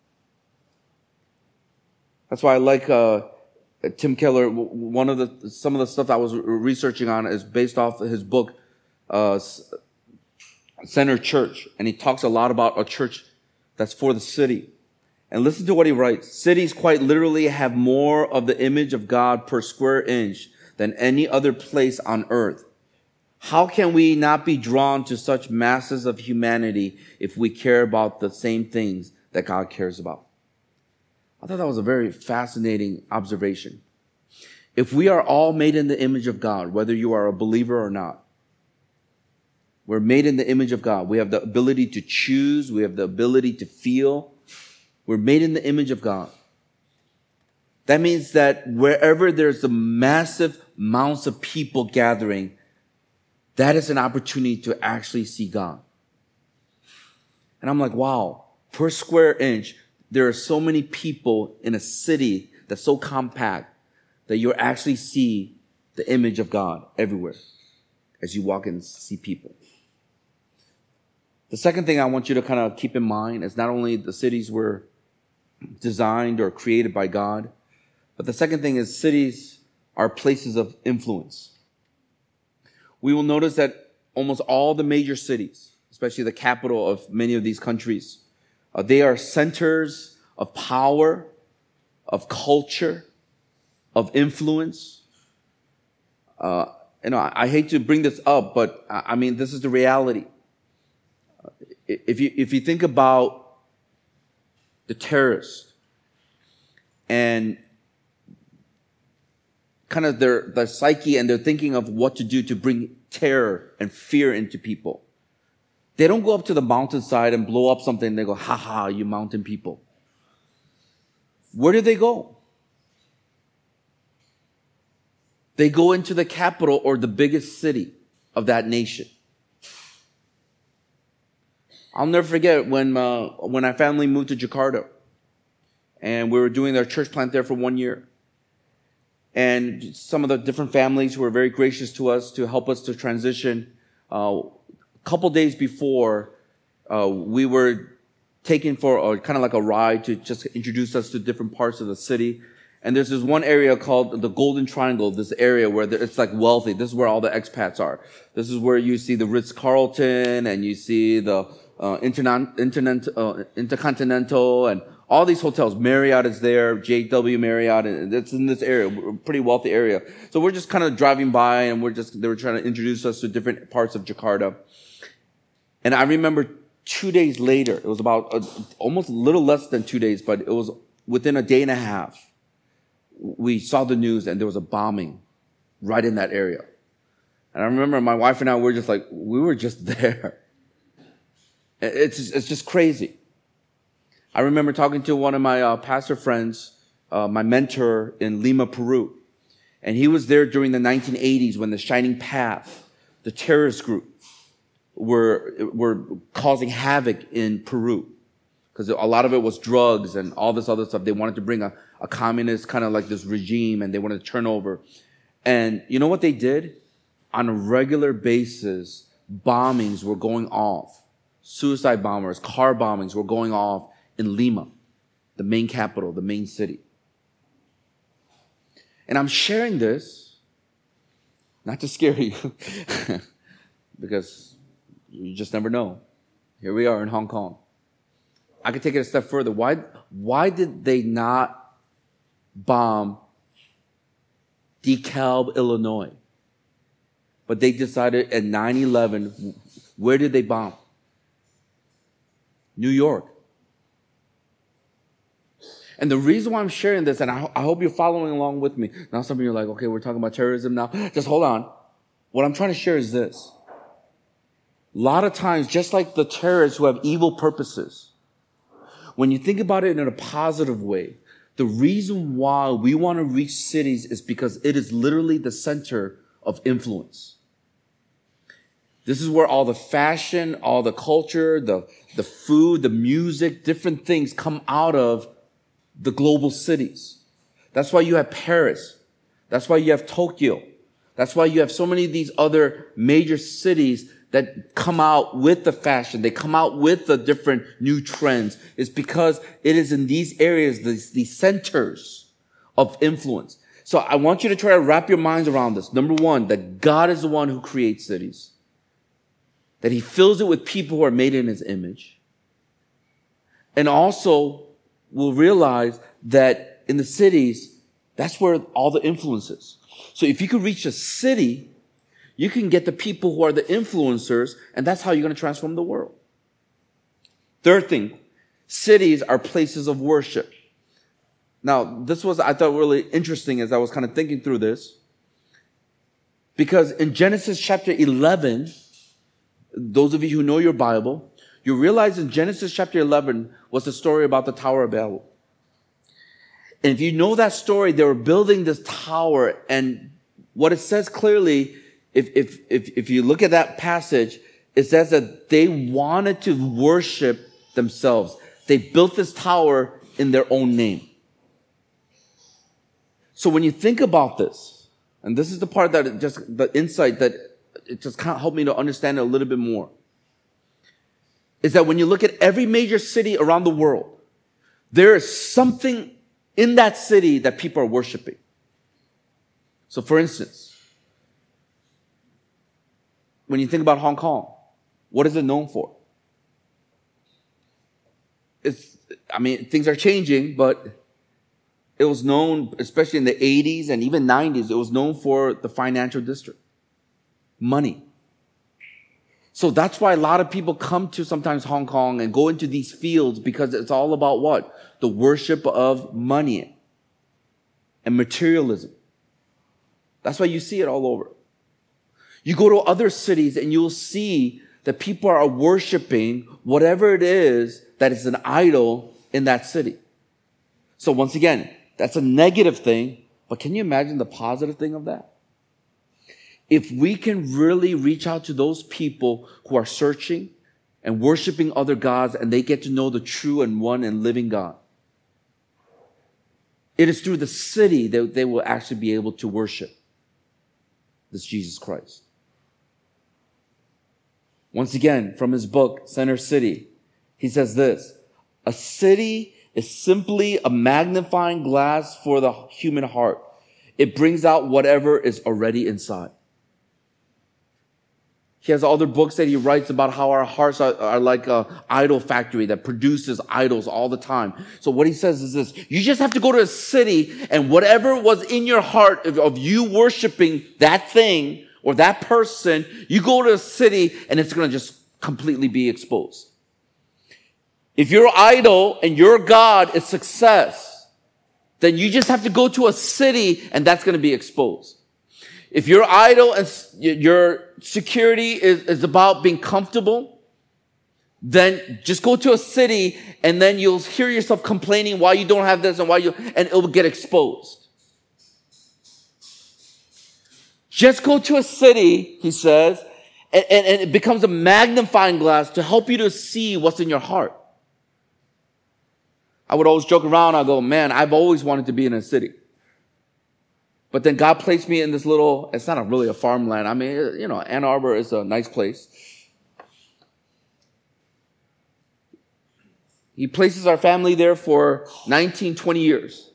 That's why I like uh, Tim Keller. One of the some of the stuff I was researching on is based off of his book, uh, Center Church, and he talks a lot about a church that's for the city. And listen to what he writes: cities quite literally have more of the image of God per square inch than any other place on earth. How can we not be drawn to such masses of humanity if we care about the same things that God cares about? I thought that was a very fascinating observation. If we are all made in the image of God, whether you are a believer or not, we're made in the image of God. We have the ability to choose. We have the ability to feel. We're made in the image of God. That means that wherever there's a massive amounts of people gathering, that is an opportunity to actually see God. And I'm like, wow, per square inch, there are so many people in a city that's so compact that you actually see the image of God everywhere as you walk and see people. The second thing I want you to kind of keep in mind is not only the cities were designed or created by God, but the second thing is cities are places of influence. We will notice that almost all the major cities, especially the capital of many of these countries, uh, they are centers of power, of culture, of influence. Uh, you know, I, I hate to bring this up, but I, I mean, this is the reality. Uh, if you if you think about the terrorists and kind of their, their psyche, and they're thinking of what to do to bring terror and fear into people. They don't go up to the mountainside and blow up something and they go, ha ha, you mountain people. Where do they go? They go into the capital or the biggest city of that nation. I'll never forget when, uh, when our family moved to Jakarta and we were doing our church plant there for one year. And some of the different families were very gracious to us to help us to transition. Uh, a couple days before, uh, we were taken for a, kind of like a ride to just introduce us to different parts of the city. And there's this one area called the Golden Triangle, this area where it's like wealthy. This is where all the expats are. This is where you see the Ritz-Carlton and you see the uh, Interna- Internet, uh, Intercontinental and all these hotels. Marriott is there, J W Marriott, and it's in this area, a pretty wealthy area. So we're just kind of driving by and we're just, they were trying to introduce us to different parts of Jakarta. And I remember two days later, it was about a, almost a little less than two days, but it was within a day and a half. We saw the news and there was a bombing right in that area. And I remember my wife and I were just like, we were just there. It's, it's just crazy. I remember talking to one of my uh, pastor friends, uh, my mentor in Lima, Peru. And he was there during the nineteen eighties when the Shining Path, the terrorist group, were, were causing havoc in Peru. Because a lot of it was drugs and all this other stuff. They wanted to bring a, a communist kind of like this regime and they wanted to turn over. And you know what they did? On a regular basis, bombings were going off. Suicide bombers, car bombings were going off in Lima, the main capital, the main city. And I'm sharing this, not to scare you, because you just never know. Here we are in Hong Kong. I could take it a step further. Why, why did they not bomb DeKalb, Illinois? But they decided at nine eleven, where did they bomb? New York. And the reason why I'm sharing this, and I, I hope you're following along with me. Now some of you are like, okay, we're talking about terrorism now. Just hold on. What I'm trying to share is this. A lot of times, just like the terrorists who have evil purposes, when you think about it in a positive way, the reason why we want to reach cities is because it is literally the center of influence. This is where all the fashion, all the culture, the, the food, the music, different things come out of the global cities. That's why you have Paris. That's why you have Tokyo. That's why you have so many of these other major cities that come out with the fashion. They come out with the different new trends. It's because it is in these areas, these, these centers of influence. So I want you to try to wrap your minds around this. Number one, that God is the one who creates cities. That he fills it with people who are made in his image. And also, we'll realize that in the cities, that's where all the influence is. So if you could reach a city, you can get the people who are the influencers, and that's how you're going to transform the world. Third thing, cities are places of worship. Now, this was, I thought, really interesting as I was kind of thinking through this. Because in Genesis chapter eleven, those of you who know your Bible, you realize in Genesis chapter eleven was the story about the Tower of Babel. And if you know that story, they were building this tower, and what it says clearly, if, if, if, if you look at that passage, it says that they wanted to worship themselves. They built this tower in their own name. So when you think about this, and this is the part that it just, the insight that it just kind of helped me to understand it a little bit more, is that when you look at every major city around the world, there is something in that city that people are worshiping. So for instance, when you think about Hong Kong, what is it known for? It's, I mean, things are changing, but it was known, especially in the eighties and even nineties, it was known for the financial district. Money. So that's why a lot of people come to sometimes Hong Kong and go into these fields, because it's all about what? The worship of money and materialism. That's why you see it all over. You go to other cities and you'll see that people are worshiping whatever it is that is an idol in that city. So once again, that's a negative thing, but can you imagine the positive thing of that? If we can really reach out to those people who are searching and worshiping other gods, and they get to know the true and one and living God, it is through the city that they will actually be able to worship this Jesus Christ. Once again, from his book, Center City, he says this: a city is simply a magnifying glass for the human heart. It brings out whatever is already inside. He has other books that he writes about how our hearts are, are like an idol factory that produces idols all the time. So what he says is this: you just have to go to a city, and whatever was in your heart of, of you worshiping that thing or that person, you go to a city and it's going to just completely be exposed. If your idol and your God is success, then you just have to go to a city and that's going to be exposed. If your idol and your security is, is about being comfortable, then just go to a city and then you'll hear yourself complaining why you don't have this and why you, and it will get exposed. Just go to a city, he says, and, and, and it becomes a magnifying glass to help you to see what's in your heart. I would always joke around. I go, man, I've always wanted to be in a city. But then God placed me in this little, it's not a, really a farmland. I mean, you know, Ann Arbor is a nice place. He places our family there for nineteen, twenty years.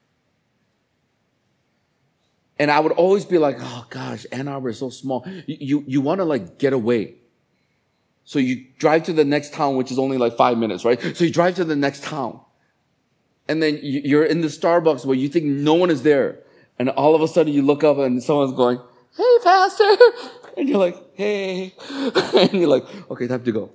And I would always be like, oh gosh, Ann Arbor is so small. You, you, you want to like get away. So you drive to the next town, which is only like five minutes, right? So you drive to the next town. And then you're in the Starbucks where you think no one is there. And all of a sudden you look up and someone's going, hey, pastor. And you're like, hey. And you're like, okay, time to go.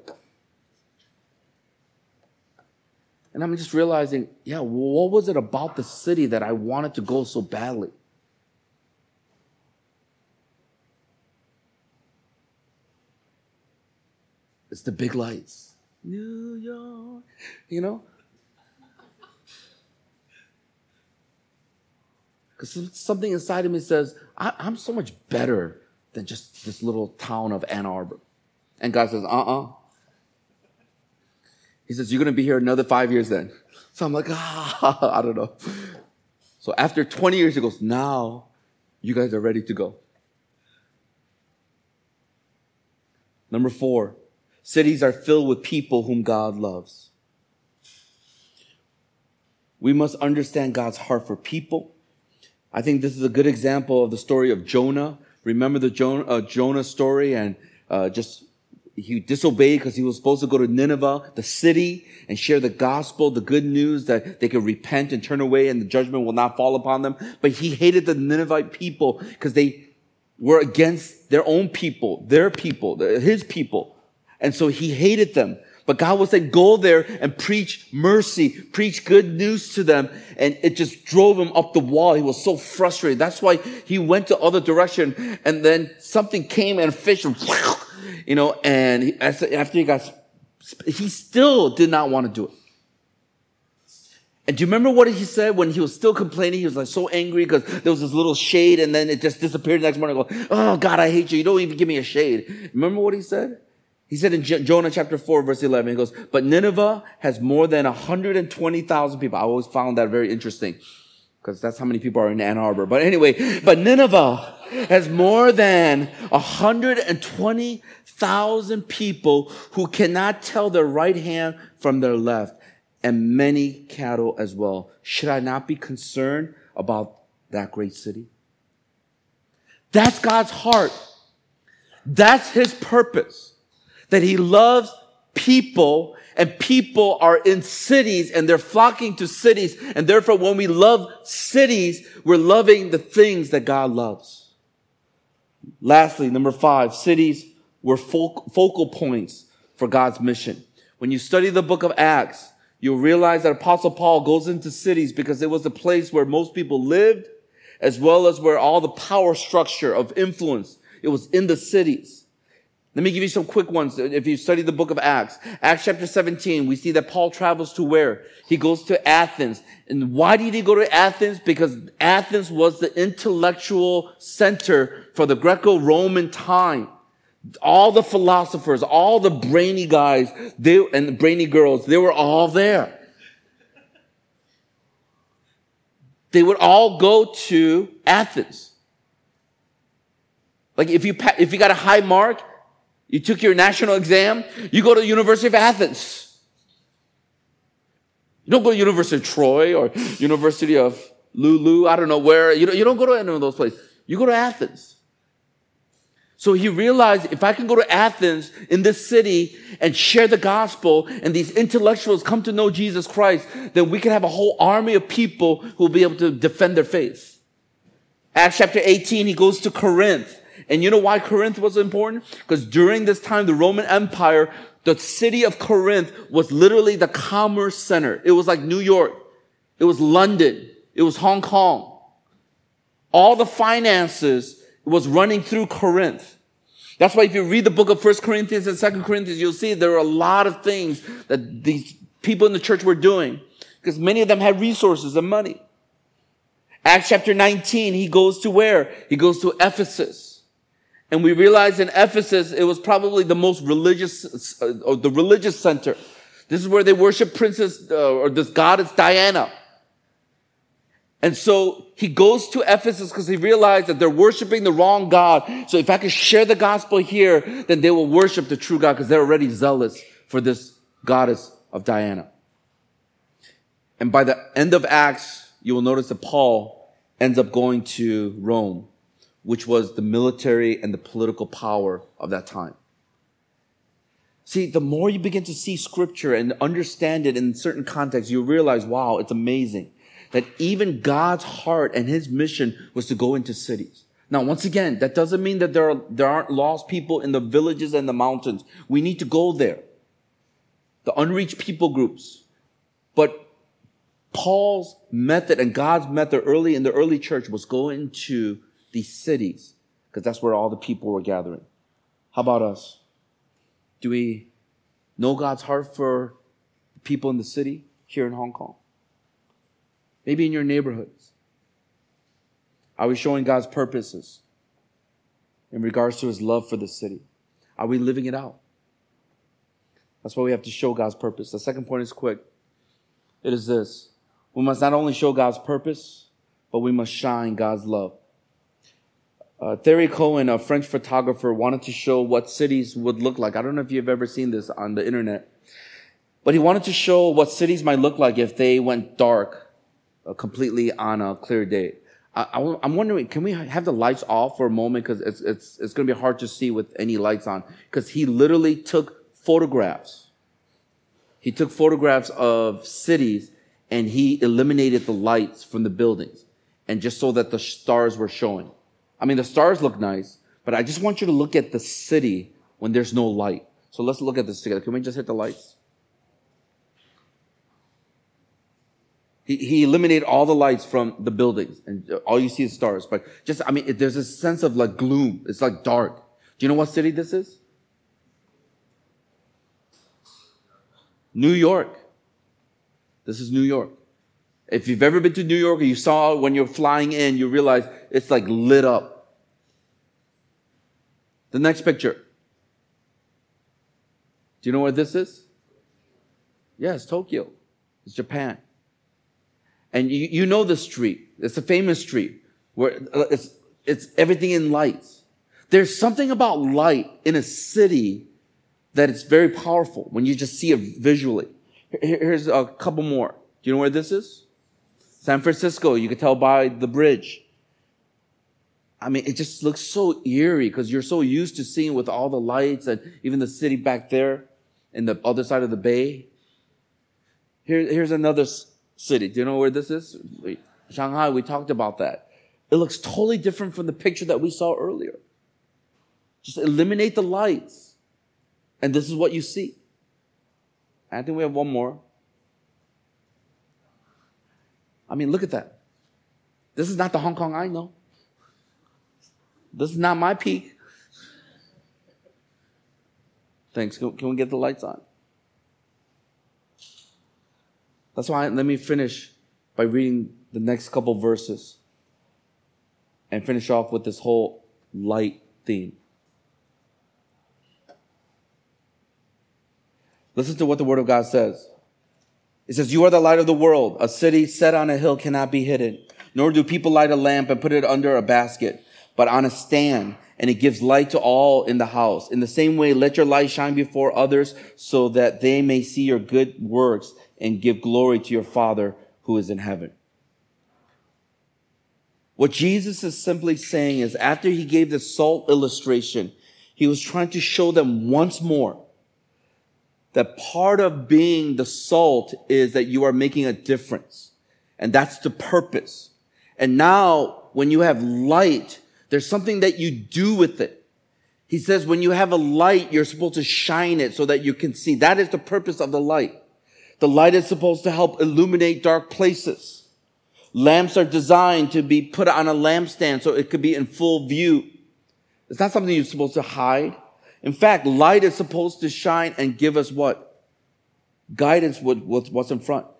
And I'm just realizing, yeah, what was it about the city that I wanted to go so badly? It's the big lights. New York. You know? Because something inside of me says, I, I'm so much better than just this little town of Ann Arbor. And God says, uh-uh. He says, you're going to be here another five years then. So I'm like, ah, I don't know. So after twenty years, he goes, now you guys are ready to go. Number four, cities are filled with people whom God loves. We must understand God's heart for people. I think this is a good example of the story of Jonah. Remember the Jonah, uh, Jonah story, and uh, just he disobeyed because he was supposed to go to Nineveh, the city, and share the gospel, the good news that they could repent and turn away and the judgment will not fall upon them. But he hated the Ninevite people because they were against their own people, their people, his people. And so he hated them. But God was saying, go there and preach mercy, preach good news to them. And it just drove him up the wall. He was so frustrated. That's why he went to other direction. And then something came and fish, you know, and he, after he got, he still did not want to do it. And do you remember what he said when he was still complaining? He was like so angry because there was this little shade and then it just disappeared the next morning. I go, oh God, I hate you. You don't even give me a shade. Remember what he said? He said in Jonah chapter four, verse eleven, he goes, but Nineveh has more than one hundred twenty thousand people. I always found that very interesting because that's how many people are in Ann Arbor. But anyway, but Nineveh has more than one hundred twenty thousand people who cannot tell their right hand from their left, and many cattle as well. Should I not be concerned about that great city? That's God's heart. That's his purpose. That he loves people, and people are in cities and they're flocking to cities. And therefore, when we love cities, we're loving the things that God loves. Lastly, number five, cities were focal points for God's mission. When you study the book of Acts, you'll realize that Apostle Paul goes into cities because it was a place where most people lived, as well as where all the power structure of influence, it was in the cities. Let me give you some quick ones. If you study the book of Acts, Acts chapter seventeen, we see that Paul travels to where? He goes to Athens. And why did he go to Athens? Because Athens was the intellectual center for the Greco-Roman time. All the philosophers, all the brainy guys, they, and the brainy girls, they were all there. They would all go to Athens. Like if you, if you got a high mark, you took your national exam, you go to the University of Athens. You don't go to University of Troy or University of Lulu, I don't know where. You don't, you don't go to any of those places. You go to Athens. So he realized, if I can go to Athens in this city and share the gospel and these intellectuals come to know Jesus Christ, then we can have a whole army of people who will be able to defend their faith. Acts chapter eighteen, he goes to Corinth. And you know why Corinth was important? Because during this time, the Roman Empire, the city of Corinth was literally the commerce center. It was like New York. It was London. It was Hong Kong. All the finances was running through Corinth. That's why if you read the book of First Corinthians and Second Corinthians, you'll see there are a lot of things that these people in the church were doing because many of them had resources and money. Acts chapter nineteen, he goes to where? He goes to Ephesus. And we realize in Ephesus, it was probably the most religious, uh, or the religious center. This is where they worship Princess, uh, or this goddess Diana. And so he goes to Ephesus because he realized that they're worshiping the wrong God. So if I can share the gospel here, then they will worship the true God because they're already zealous for this goddess of Diana. And by the end of Acts, you will notice that Paul ends up going to Rome, which was the military and the political power of that time. See, the more you begin to see scripture and understand it in certain contexts, you realize, wow, it's amazing that even God's heart and his mission was to go into cities. Now, once again, that doesn't mean that there are, there aren't lost people in the villages and the mountains. We need to go there. The unreached people groups. But Paul's method and God's method early in the early church was go into these cities because that's where all the people were gathering. How about us? Do we know God's heart for people in the city here in Hong Kong? Maybe in your neighborhoods. Are we showing God's purposes in regards to his love for the city? Are we living it out? That's why we have to show God's purpose. The second point is quick. It is this. We must not only show God's purpose, but we must shine God's love. Uh, Thierry Cohen, a French photographer, wanted to show what cities would look like. I don't know if you've ever seen this on the internet. But he wanted to show what cities might look like if they went dark completely on a clear day. I, I, I'm wondering, can we have the lights off for a moment? Because it's it's it's going to be hard to see with any lights on. Because he literally took photographs. He took photographs of cities and he eliminated the lights from the buildings, and just so that the stars were showing. I mean, the stars look nice, but I just want you to look at the city when there's no light. So let's look at this together. Can we just hit the lights? He, he eliminated all the lights from the buildings and all you see is stars. But just, I mean, it, there's a sense of like gloom. It's like dark. Do you know what city this is? New York. This is New York. If you've ever been to New York or you saw it when you're flying in, you realize it's like lit up. The next picture. Do you know where this is? Yes, Tokyo. It's Japan. And you, you know the street. It's a famous street where it's, it's everything in lights. There's something about light in a city that it's very powerful when you just see it visually. Here's a couple more. Do you know where this is? San Francisco. You can tell by the bridge. I mean, it just looks so eerie because you're so used to seeing with all the lights and even the city back there in the other side of the bay. Here, here's another city. Do you know where this is? Shanghai, we talked about that. It looks totally different from the picture that we saw earlier. Just eliminate the lights. And this is what you see. I think we have one more. I mean, look at that. This is not the Hong Kong I know. This is not my peak. Thanks. Can, can we get the lights on? That's why, let me finish by reading the next couple verses and finish off with this whole light theme. Listen to what the Word of God says. It says, "You are the light of the world. A city set on a hill cannot be hidden. Nor do people light a lamp and put it under a basket, but on a stand, and it gives light to all in the house. In the same way, let your light shine before others so that they may see your good works and give glory to your Father who is in heaven. What Jesus is simply saying is, after he gave the salt illustration, he was trying to show them once more that part of being the salt is that you are making a difference. And that's the purpose. And now, when you have light, there's something that you do with it. He says when you have a light, you're supposed to shine it so that you can see. That is the purpose of the light. The light is supposed to help illuminate dark places. Lamps are designed to be put on a lampstand so it could be in full view. It's not something you're supposed to hide. In fact, light is supposed to shine and give us what? Guidance with what's in front.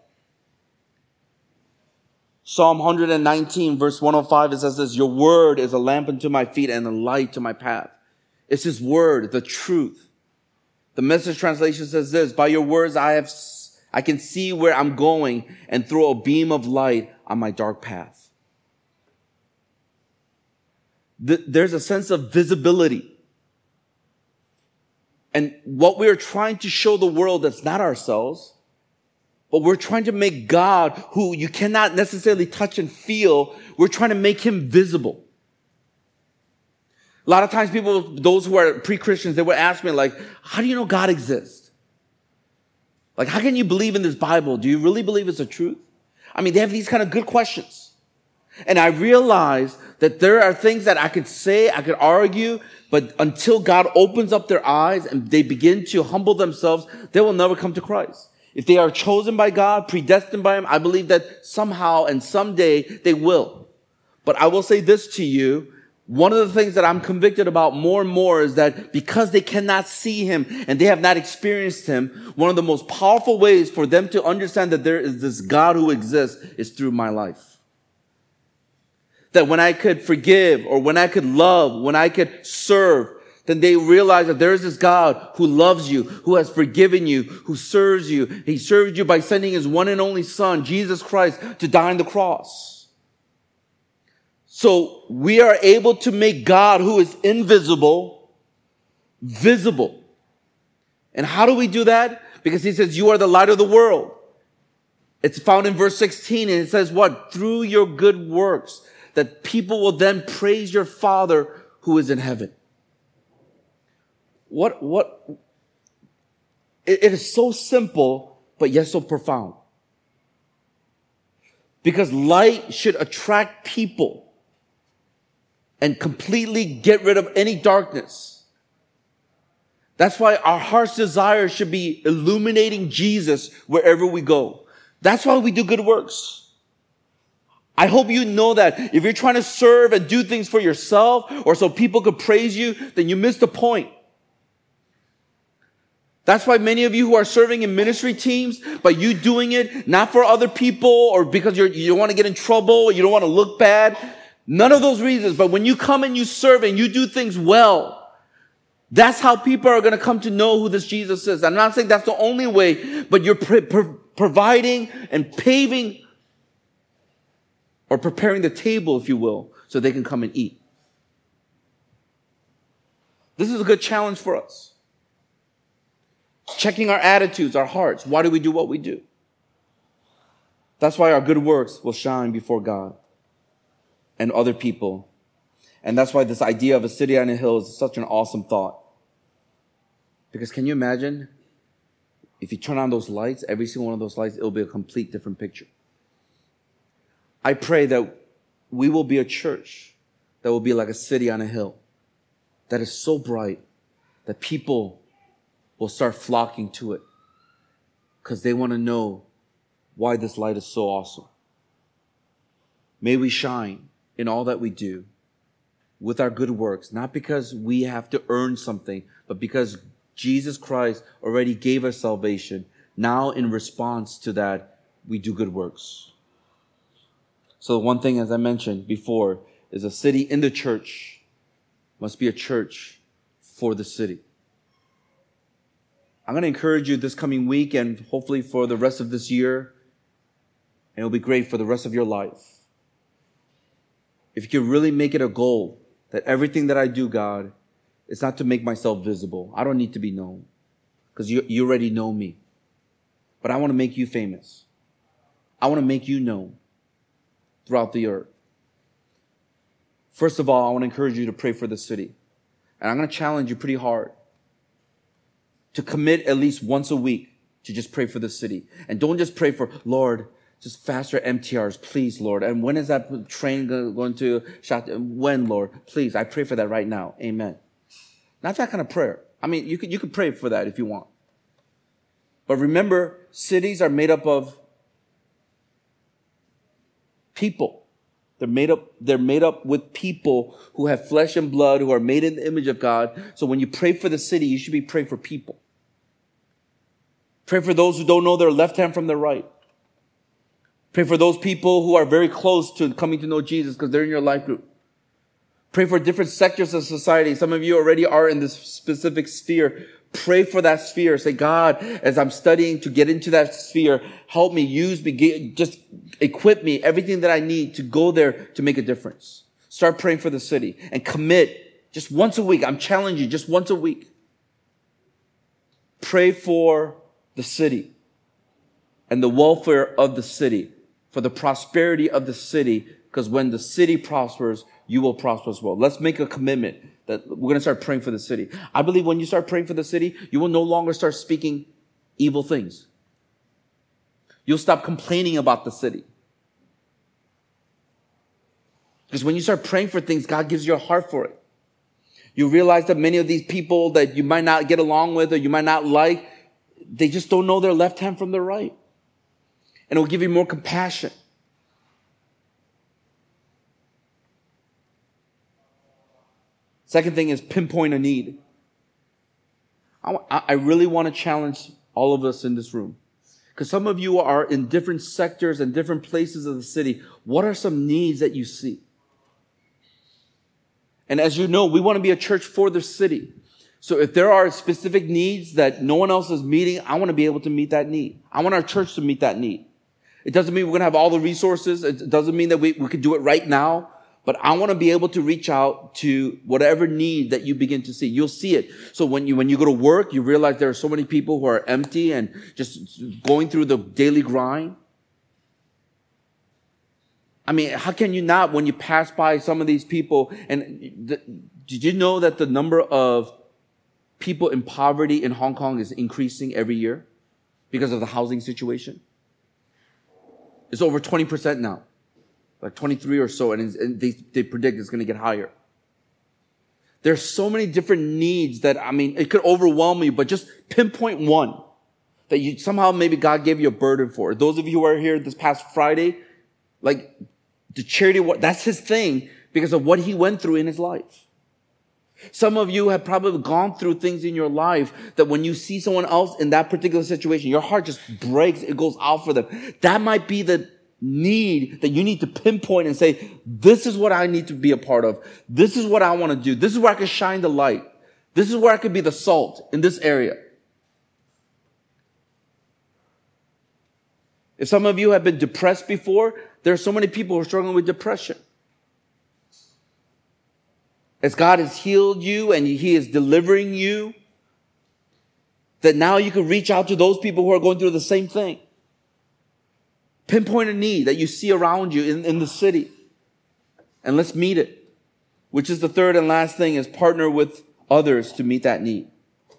Psalm one nineteen, verse one oh five, it says this, your word is a lamp unto my feet and a light to my path. It's his word, the truth. The Message translation says this, by your words I have, I can see where I'm going and throw a beam of light on my dark path. There's a sense of visibility. And what we are trying to show the world, that's not ourselves, but we're trying to make God, who you cannot necessarily touch and feel, we're trying to make him visible. A lot of times people, those who are pre-Christians, they would ask me like, how do you know God exists? Like, how can you believe in this Bible? Do you really believe it's the truth? I mean, they have these kind of good questions. And I realize that there are things that I could say, I could argue, but until God opens up their eyes and they begin to humble themselves, they will never come to Christ. If they are chosen by God, predestined by him, I believe that somehow and someday they will. But I will say this to you. One of the things that I'm convicted about more and more is that because they cannot see him and they have not experienced him, one of the most powerful ways for them to understand that there is this God who exists is through my life. That when I could forgive or when I could love, when I could serve, then they realize that there is this God who loves you, who has forgiven you, who serves you. He served you by sending his one and only son, Jesus Christ, to die on the cross. So we are able to make God, who is invisible, visible. And how do we do that? Because he says, you are the light of the world. It's found in verse sixteen, and it says what? Through your good works, that people will then praise your Father who is in heaven. What, what, it, it is so simple, but yet so profound. Because light should attract people and completely get rid of any darkness. That's why our heart's desire should be illuminating Jesus wherever we go. That's why we do good works. I hope you know that if you're trying to serve and do things for yourself or so people could praise you, then you missed the point. That's why many of you who are serving in ministry teams, by you doing it not for other people or because you're, you don't want to get in trouble or you don't want to look bad, none of those reasons. But when you come and you serve and you do things well, that's how people are going to come to know who this Jesus is. I'm not saying that's the only way, but you're pre- pro- providing and paving or preparing the table, if you will, so they can come and eat. This is a good challenge for us. Checking our attitudes, our hearts. Why do we do what we do? That's why our good works will shine before God and other people. And that's why this idea of a city on a hill is such an awesome thought. Because can you imagine if you turn on those lights, every single one of those lights, it'll be a complete different picture. I pray that we will be a church that will be like a city on a hill that is so bright that people will start flocking to it because they want to know why this light is so awesome. May we shine in all that we do with our good works, not because we have to earn something, but because Jesus Christ already gave us salvation. Now, in response to that, we do good works. So the one thing, as I mentioned before, is a city in the church must be a church for the city. I'm going to encourage you this coming week and hopefully for the rest of this year, and it'll be great for the rest of your life. If you can really make it a goal that everything that I do, God, is not to make myself visible. I don't need to be known because you, you already know me. But I want to make you famous. I want to make you known throughout the earth. First of all, I want to encourage you to pray for the city. And I'm going to challenge you pretty hard to commit at least once a week to just pray for the city. And don't just pray for, Lord, just faster M T Rs, please, Lord. And when is that train going to shut? When, Lord? Please, I pray for that right now. Amen. Not that kind of prayer. I mean, you could, you could pray for that if you want. But remember, cities are made up of people. They're made up, they're made up with people who have flesh and blood, who are made in the image of God. So when you pray for the city, you should be praying for people. Pray for those who don't know their left hand from their right. Pray for those people who are very close to coming to know Jesus because they're in your life group. Pray for different sectors of society. Some of you already are in this specific sphere. Pray for that sphere. Say, God, as I'm studying to get into that sphere, help me, use me, just equip me, everything that I need to go there to make a difference. Start praying for the city and commit just once a week. I'm challenging you, just once a week. Pray for the city and the welfare of the city, for the prosperity of the city, because when the city prospers, you will prosper as well. Let's make a commitment that we're going to start praying for the city. I believe when you start praying for the city, you will no longer start speaking evil things. You'll stop complaining about the city. Because when you start praying for things, God gives you a heart for it. You realize that many of these people that you might not get along with or you might not like, they just don't know their left hand from their right. And it will give you more compassion. Second thing is pinpoint a need. I, I really want to challenge all of us in this room. Because some of you are in different sectors and different places of the city. What are some needs that you see? And as you know, we want to be a church for the city. So if there are specific needs that no one else is meeting, I want to be able to meet that need. I want our church to meet that need. It doesn't mean we're going to have all the resources. It doesn't mean that we, we could do it right now. But I want to be able to reach out to whatever need that you begin to see. You'll see it. So when you, when you go to work, you realize there are so many people who are empty and just going through the daily grind. I mean, how can you not, when you pass by some of these people, and the, did you know that the number of people in poverty in Hong Kong is increasing every year because of the housing situation? It's over twenty percent now. Like twenty-three or so, and, and they, they predict it's going to get higher. There's so many different needs that, I mean, it could overwhelm you, but just pinpoint one that you somehow maybe God gave you a burden for. Those of you who are here this past Friday, like the charity, that's his thing because of what he went through in his life. Some of you have probably gone through things in your life that when you see someone else in that particular situation, your heart just breaks. It goes out for them. That might be the need that you need to pinpoint and say, this is what I need to be a part of. This is what I want to do. This is where I can shine the light. This is where I could be the salt in this area. If some of you have been depressed before, there are so many people who are struggling with depression. As God has healed you and he is delivering you, that now you can reach out to those people who are going through the same thing. Pinpoint a need that you see around you in, in the city. And let's meet it. Which is the third and last thing, is partner with others to meet that need.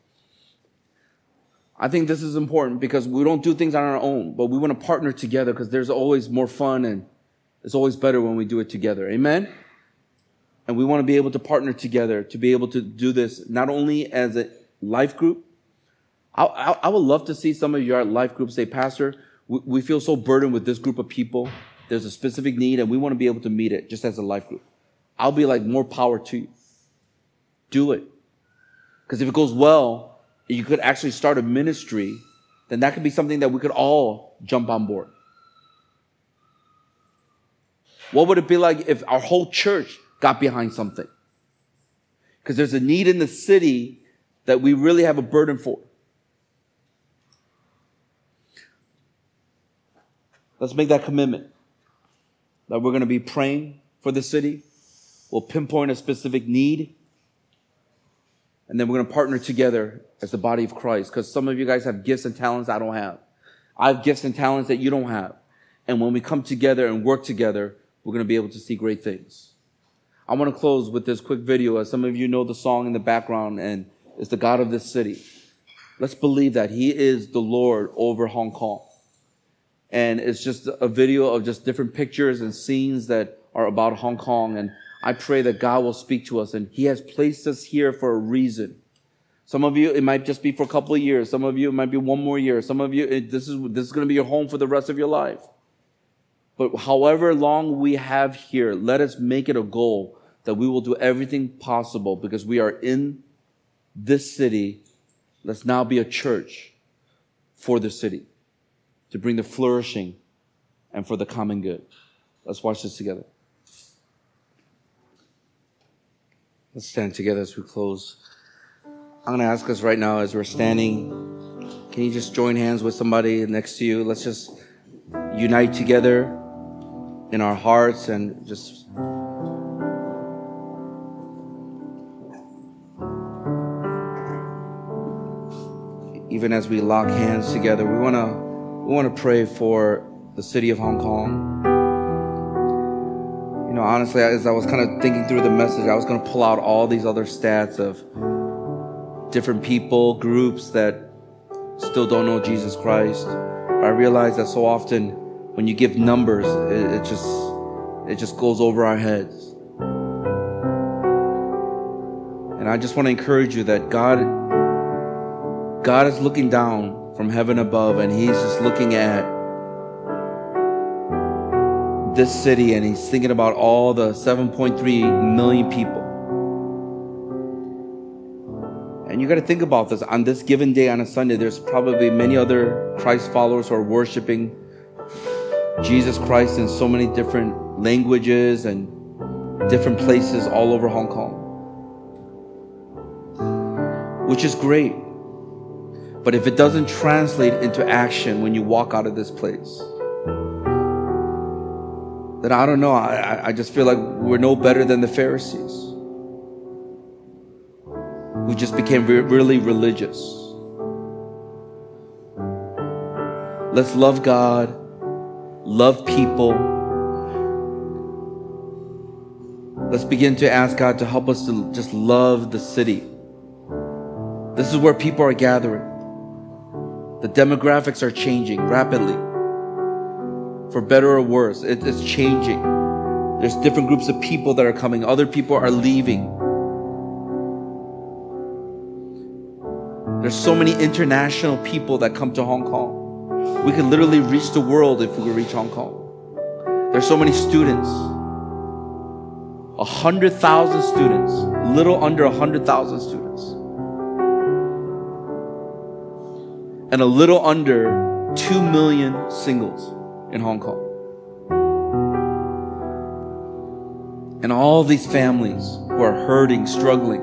I think this is important because we don't do things on our own, but we want to partner together because there's always more fun and it's always better when we do it together. Amen? And we want to be able to partner together to be able to do this not only as a life group. I, I, I would love to see some of your life groups say, Pastor, we, we feel so burdened with this group of people. There's a specific need and we want to be able to meet it just as a life group. I'll be like, more power to you. Do it. Because if it goes well, you could actually start a ministry, then that could be something that we could all jump on board. What would it be like if our whole church got behind something? Because there's a need in the city that we really have a burden for. Let's make that commitment that we're going to be praying for the city. We'll pinpoint a specific need. And then we're going to partner together as the body of Christ. Because some of you guys have gifts and talents I don't have. I have gifts and talents that you don't have. And when we come together and work together, we're going to be able to see great things. I want to close with this quick video. As some of you know the song in the background, and it's the God of this city. Let's believe that He is the Lord over Hong Kong. And it's just a video of just different pictures and scenes that are about Hong Kong. And I pray that God will speak to us. And He has placed us here for a reason. Some of you, it might just be for a couple of years. Some of you, it might be one more year. Some of you, it, this is this is going to be your home for the rest of your life. But however long we have here, let us make it a goal that we will do everything possible, because we are in this city. Let's now be a church for the city, to bring the flourishing and for the common good. Let's watch this together. Let's stand together as we close. I'm going to ask us right now as we're standing, can you just join hands with somebody next to you? Let's just unite together in our hearts and just even as we lock hands together, we want to we want to pray for the city of Hong Kong. You know, honestly, as I was kind of thinking through the message, I was going to pull out all these other stats of different people, groups that still don't know Jesus Christ. But I realize that so often when you give numbers, it, it just it just goes over our heads. And I just want to encourage you that God, God is looking down from heaven above, and He's just looking at this city, and He's thinking about all the seven point three million people. And you got to think about this. On this given day, on a Sunday, there's probably many other Christ followers who are worshiping Jesus Christ in so many different languages and different places all over Hong Kong, which is great. But if it doesn't translate into action when you walk out of this place, then I don't know. I, I just feel like we're no better than the Pharisees, who just became re- really religious. Let's love God, love people. Let's begin to ask God to help us to just love the city. This is where people are gathering. The demographics are changing rapidly, for better or worse. It, it's changing. There's different groups of people that are coming. Other people are leaving. There's so many international people that come to Hong Kong. We could literally reach the world if we could reach Hong Kong. There's so many students. A hundred thousand students. Little under a hundred thousand students. And a little under two million singles in Hong Kong. And all these families who are hurting, struggling.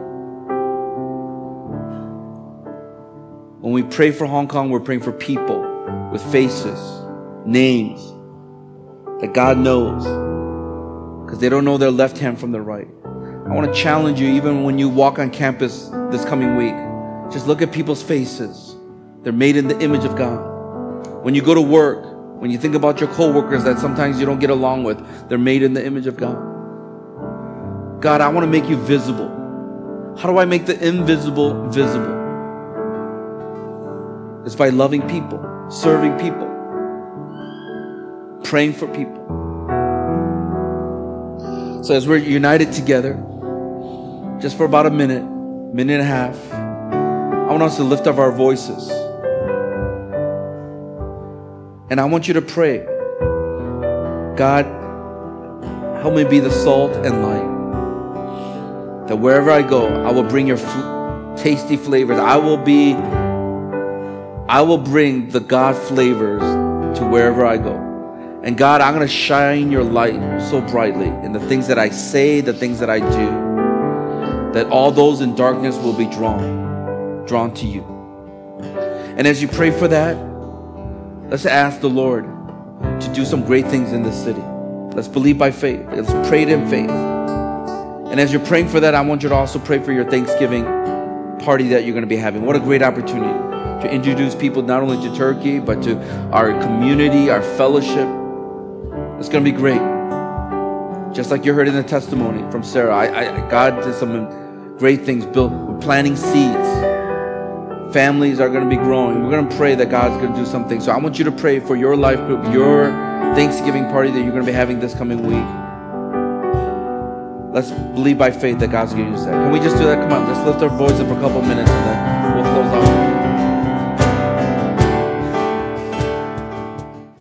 When we pray for Hong Kong, we're praying for people with faces, names that God knows, because they don't know their left hand from their right. I want to challenge you, even when you walk on campus this coming week, just look at people's faces. They're made in the image of God. When you go to work, when you think about your coworkers that sometimes you don't get along with, they're made in the image of God. God, I want to make you visible. How do I make the invisible visible? It's by loving people, serving people, praying for people. So as we're united together, just for about a minute, minute and a half, I want us to lift up our voices. And I want you to pray, God, help me be the salt and light. That wherever I go, I will bring your f- tasty flavors. I will be, I will bring the God flavors to wherever I go. And God, I'm going to shine your light so brightly in the things that I say, the things that I do, that all those in darkness will be drawn, drawn to you. And as you pray for that, let's ask the Lord to do some great things in this city. Let's believe by faith. Let's pray it in faith. And as you're praying for that, I want you to also pray for your Thanksgiving party that you're going to be having. What a great opportunity to introduce people not only to Turkey, but to our community, our fellowship. It's going to be great. Just like you heard in the testimony from Sarah, I, I, God did some great things. Built, we're planting seeds. Families are going to be growing. We're going to pray that God's going to do something. So I want you to pray for your life group, your Thanksgiving party that you're going to be having this coming week. Let's believe by faith that God's going to use that. Can we just do that? Come on, let's lift our voice up for a couple minutes and then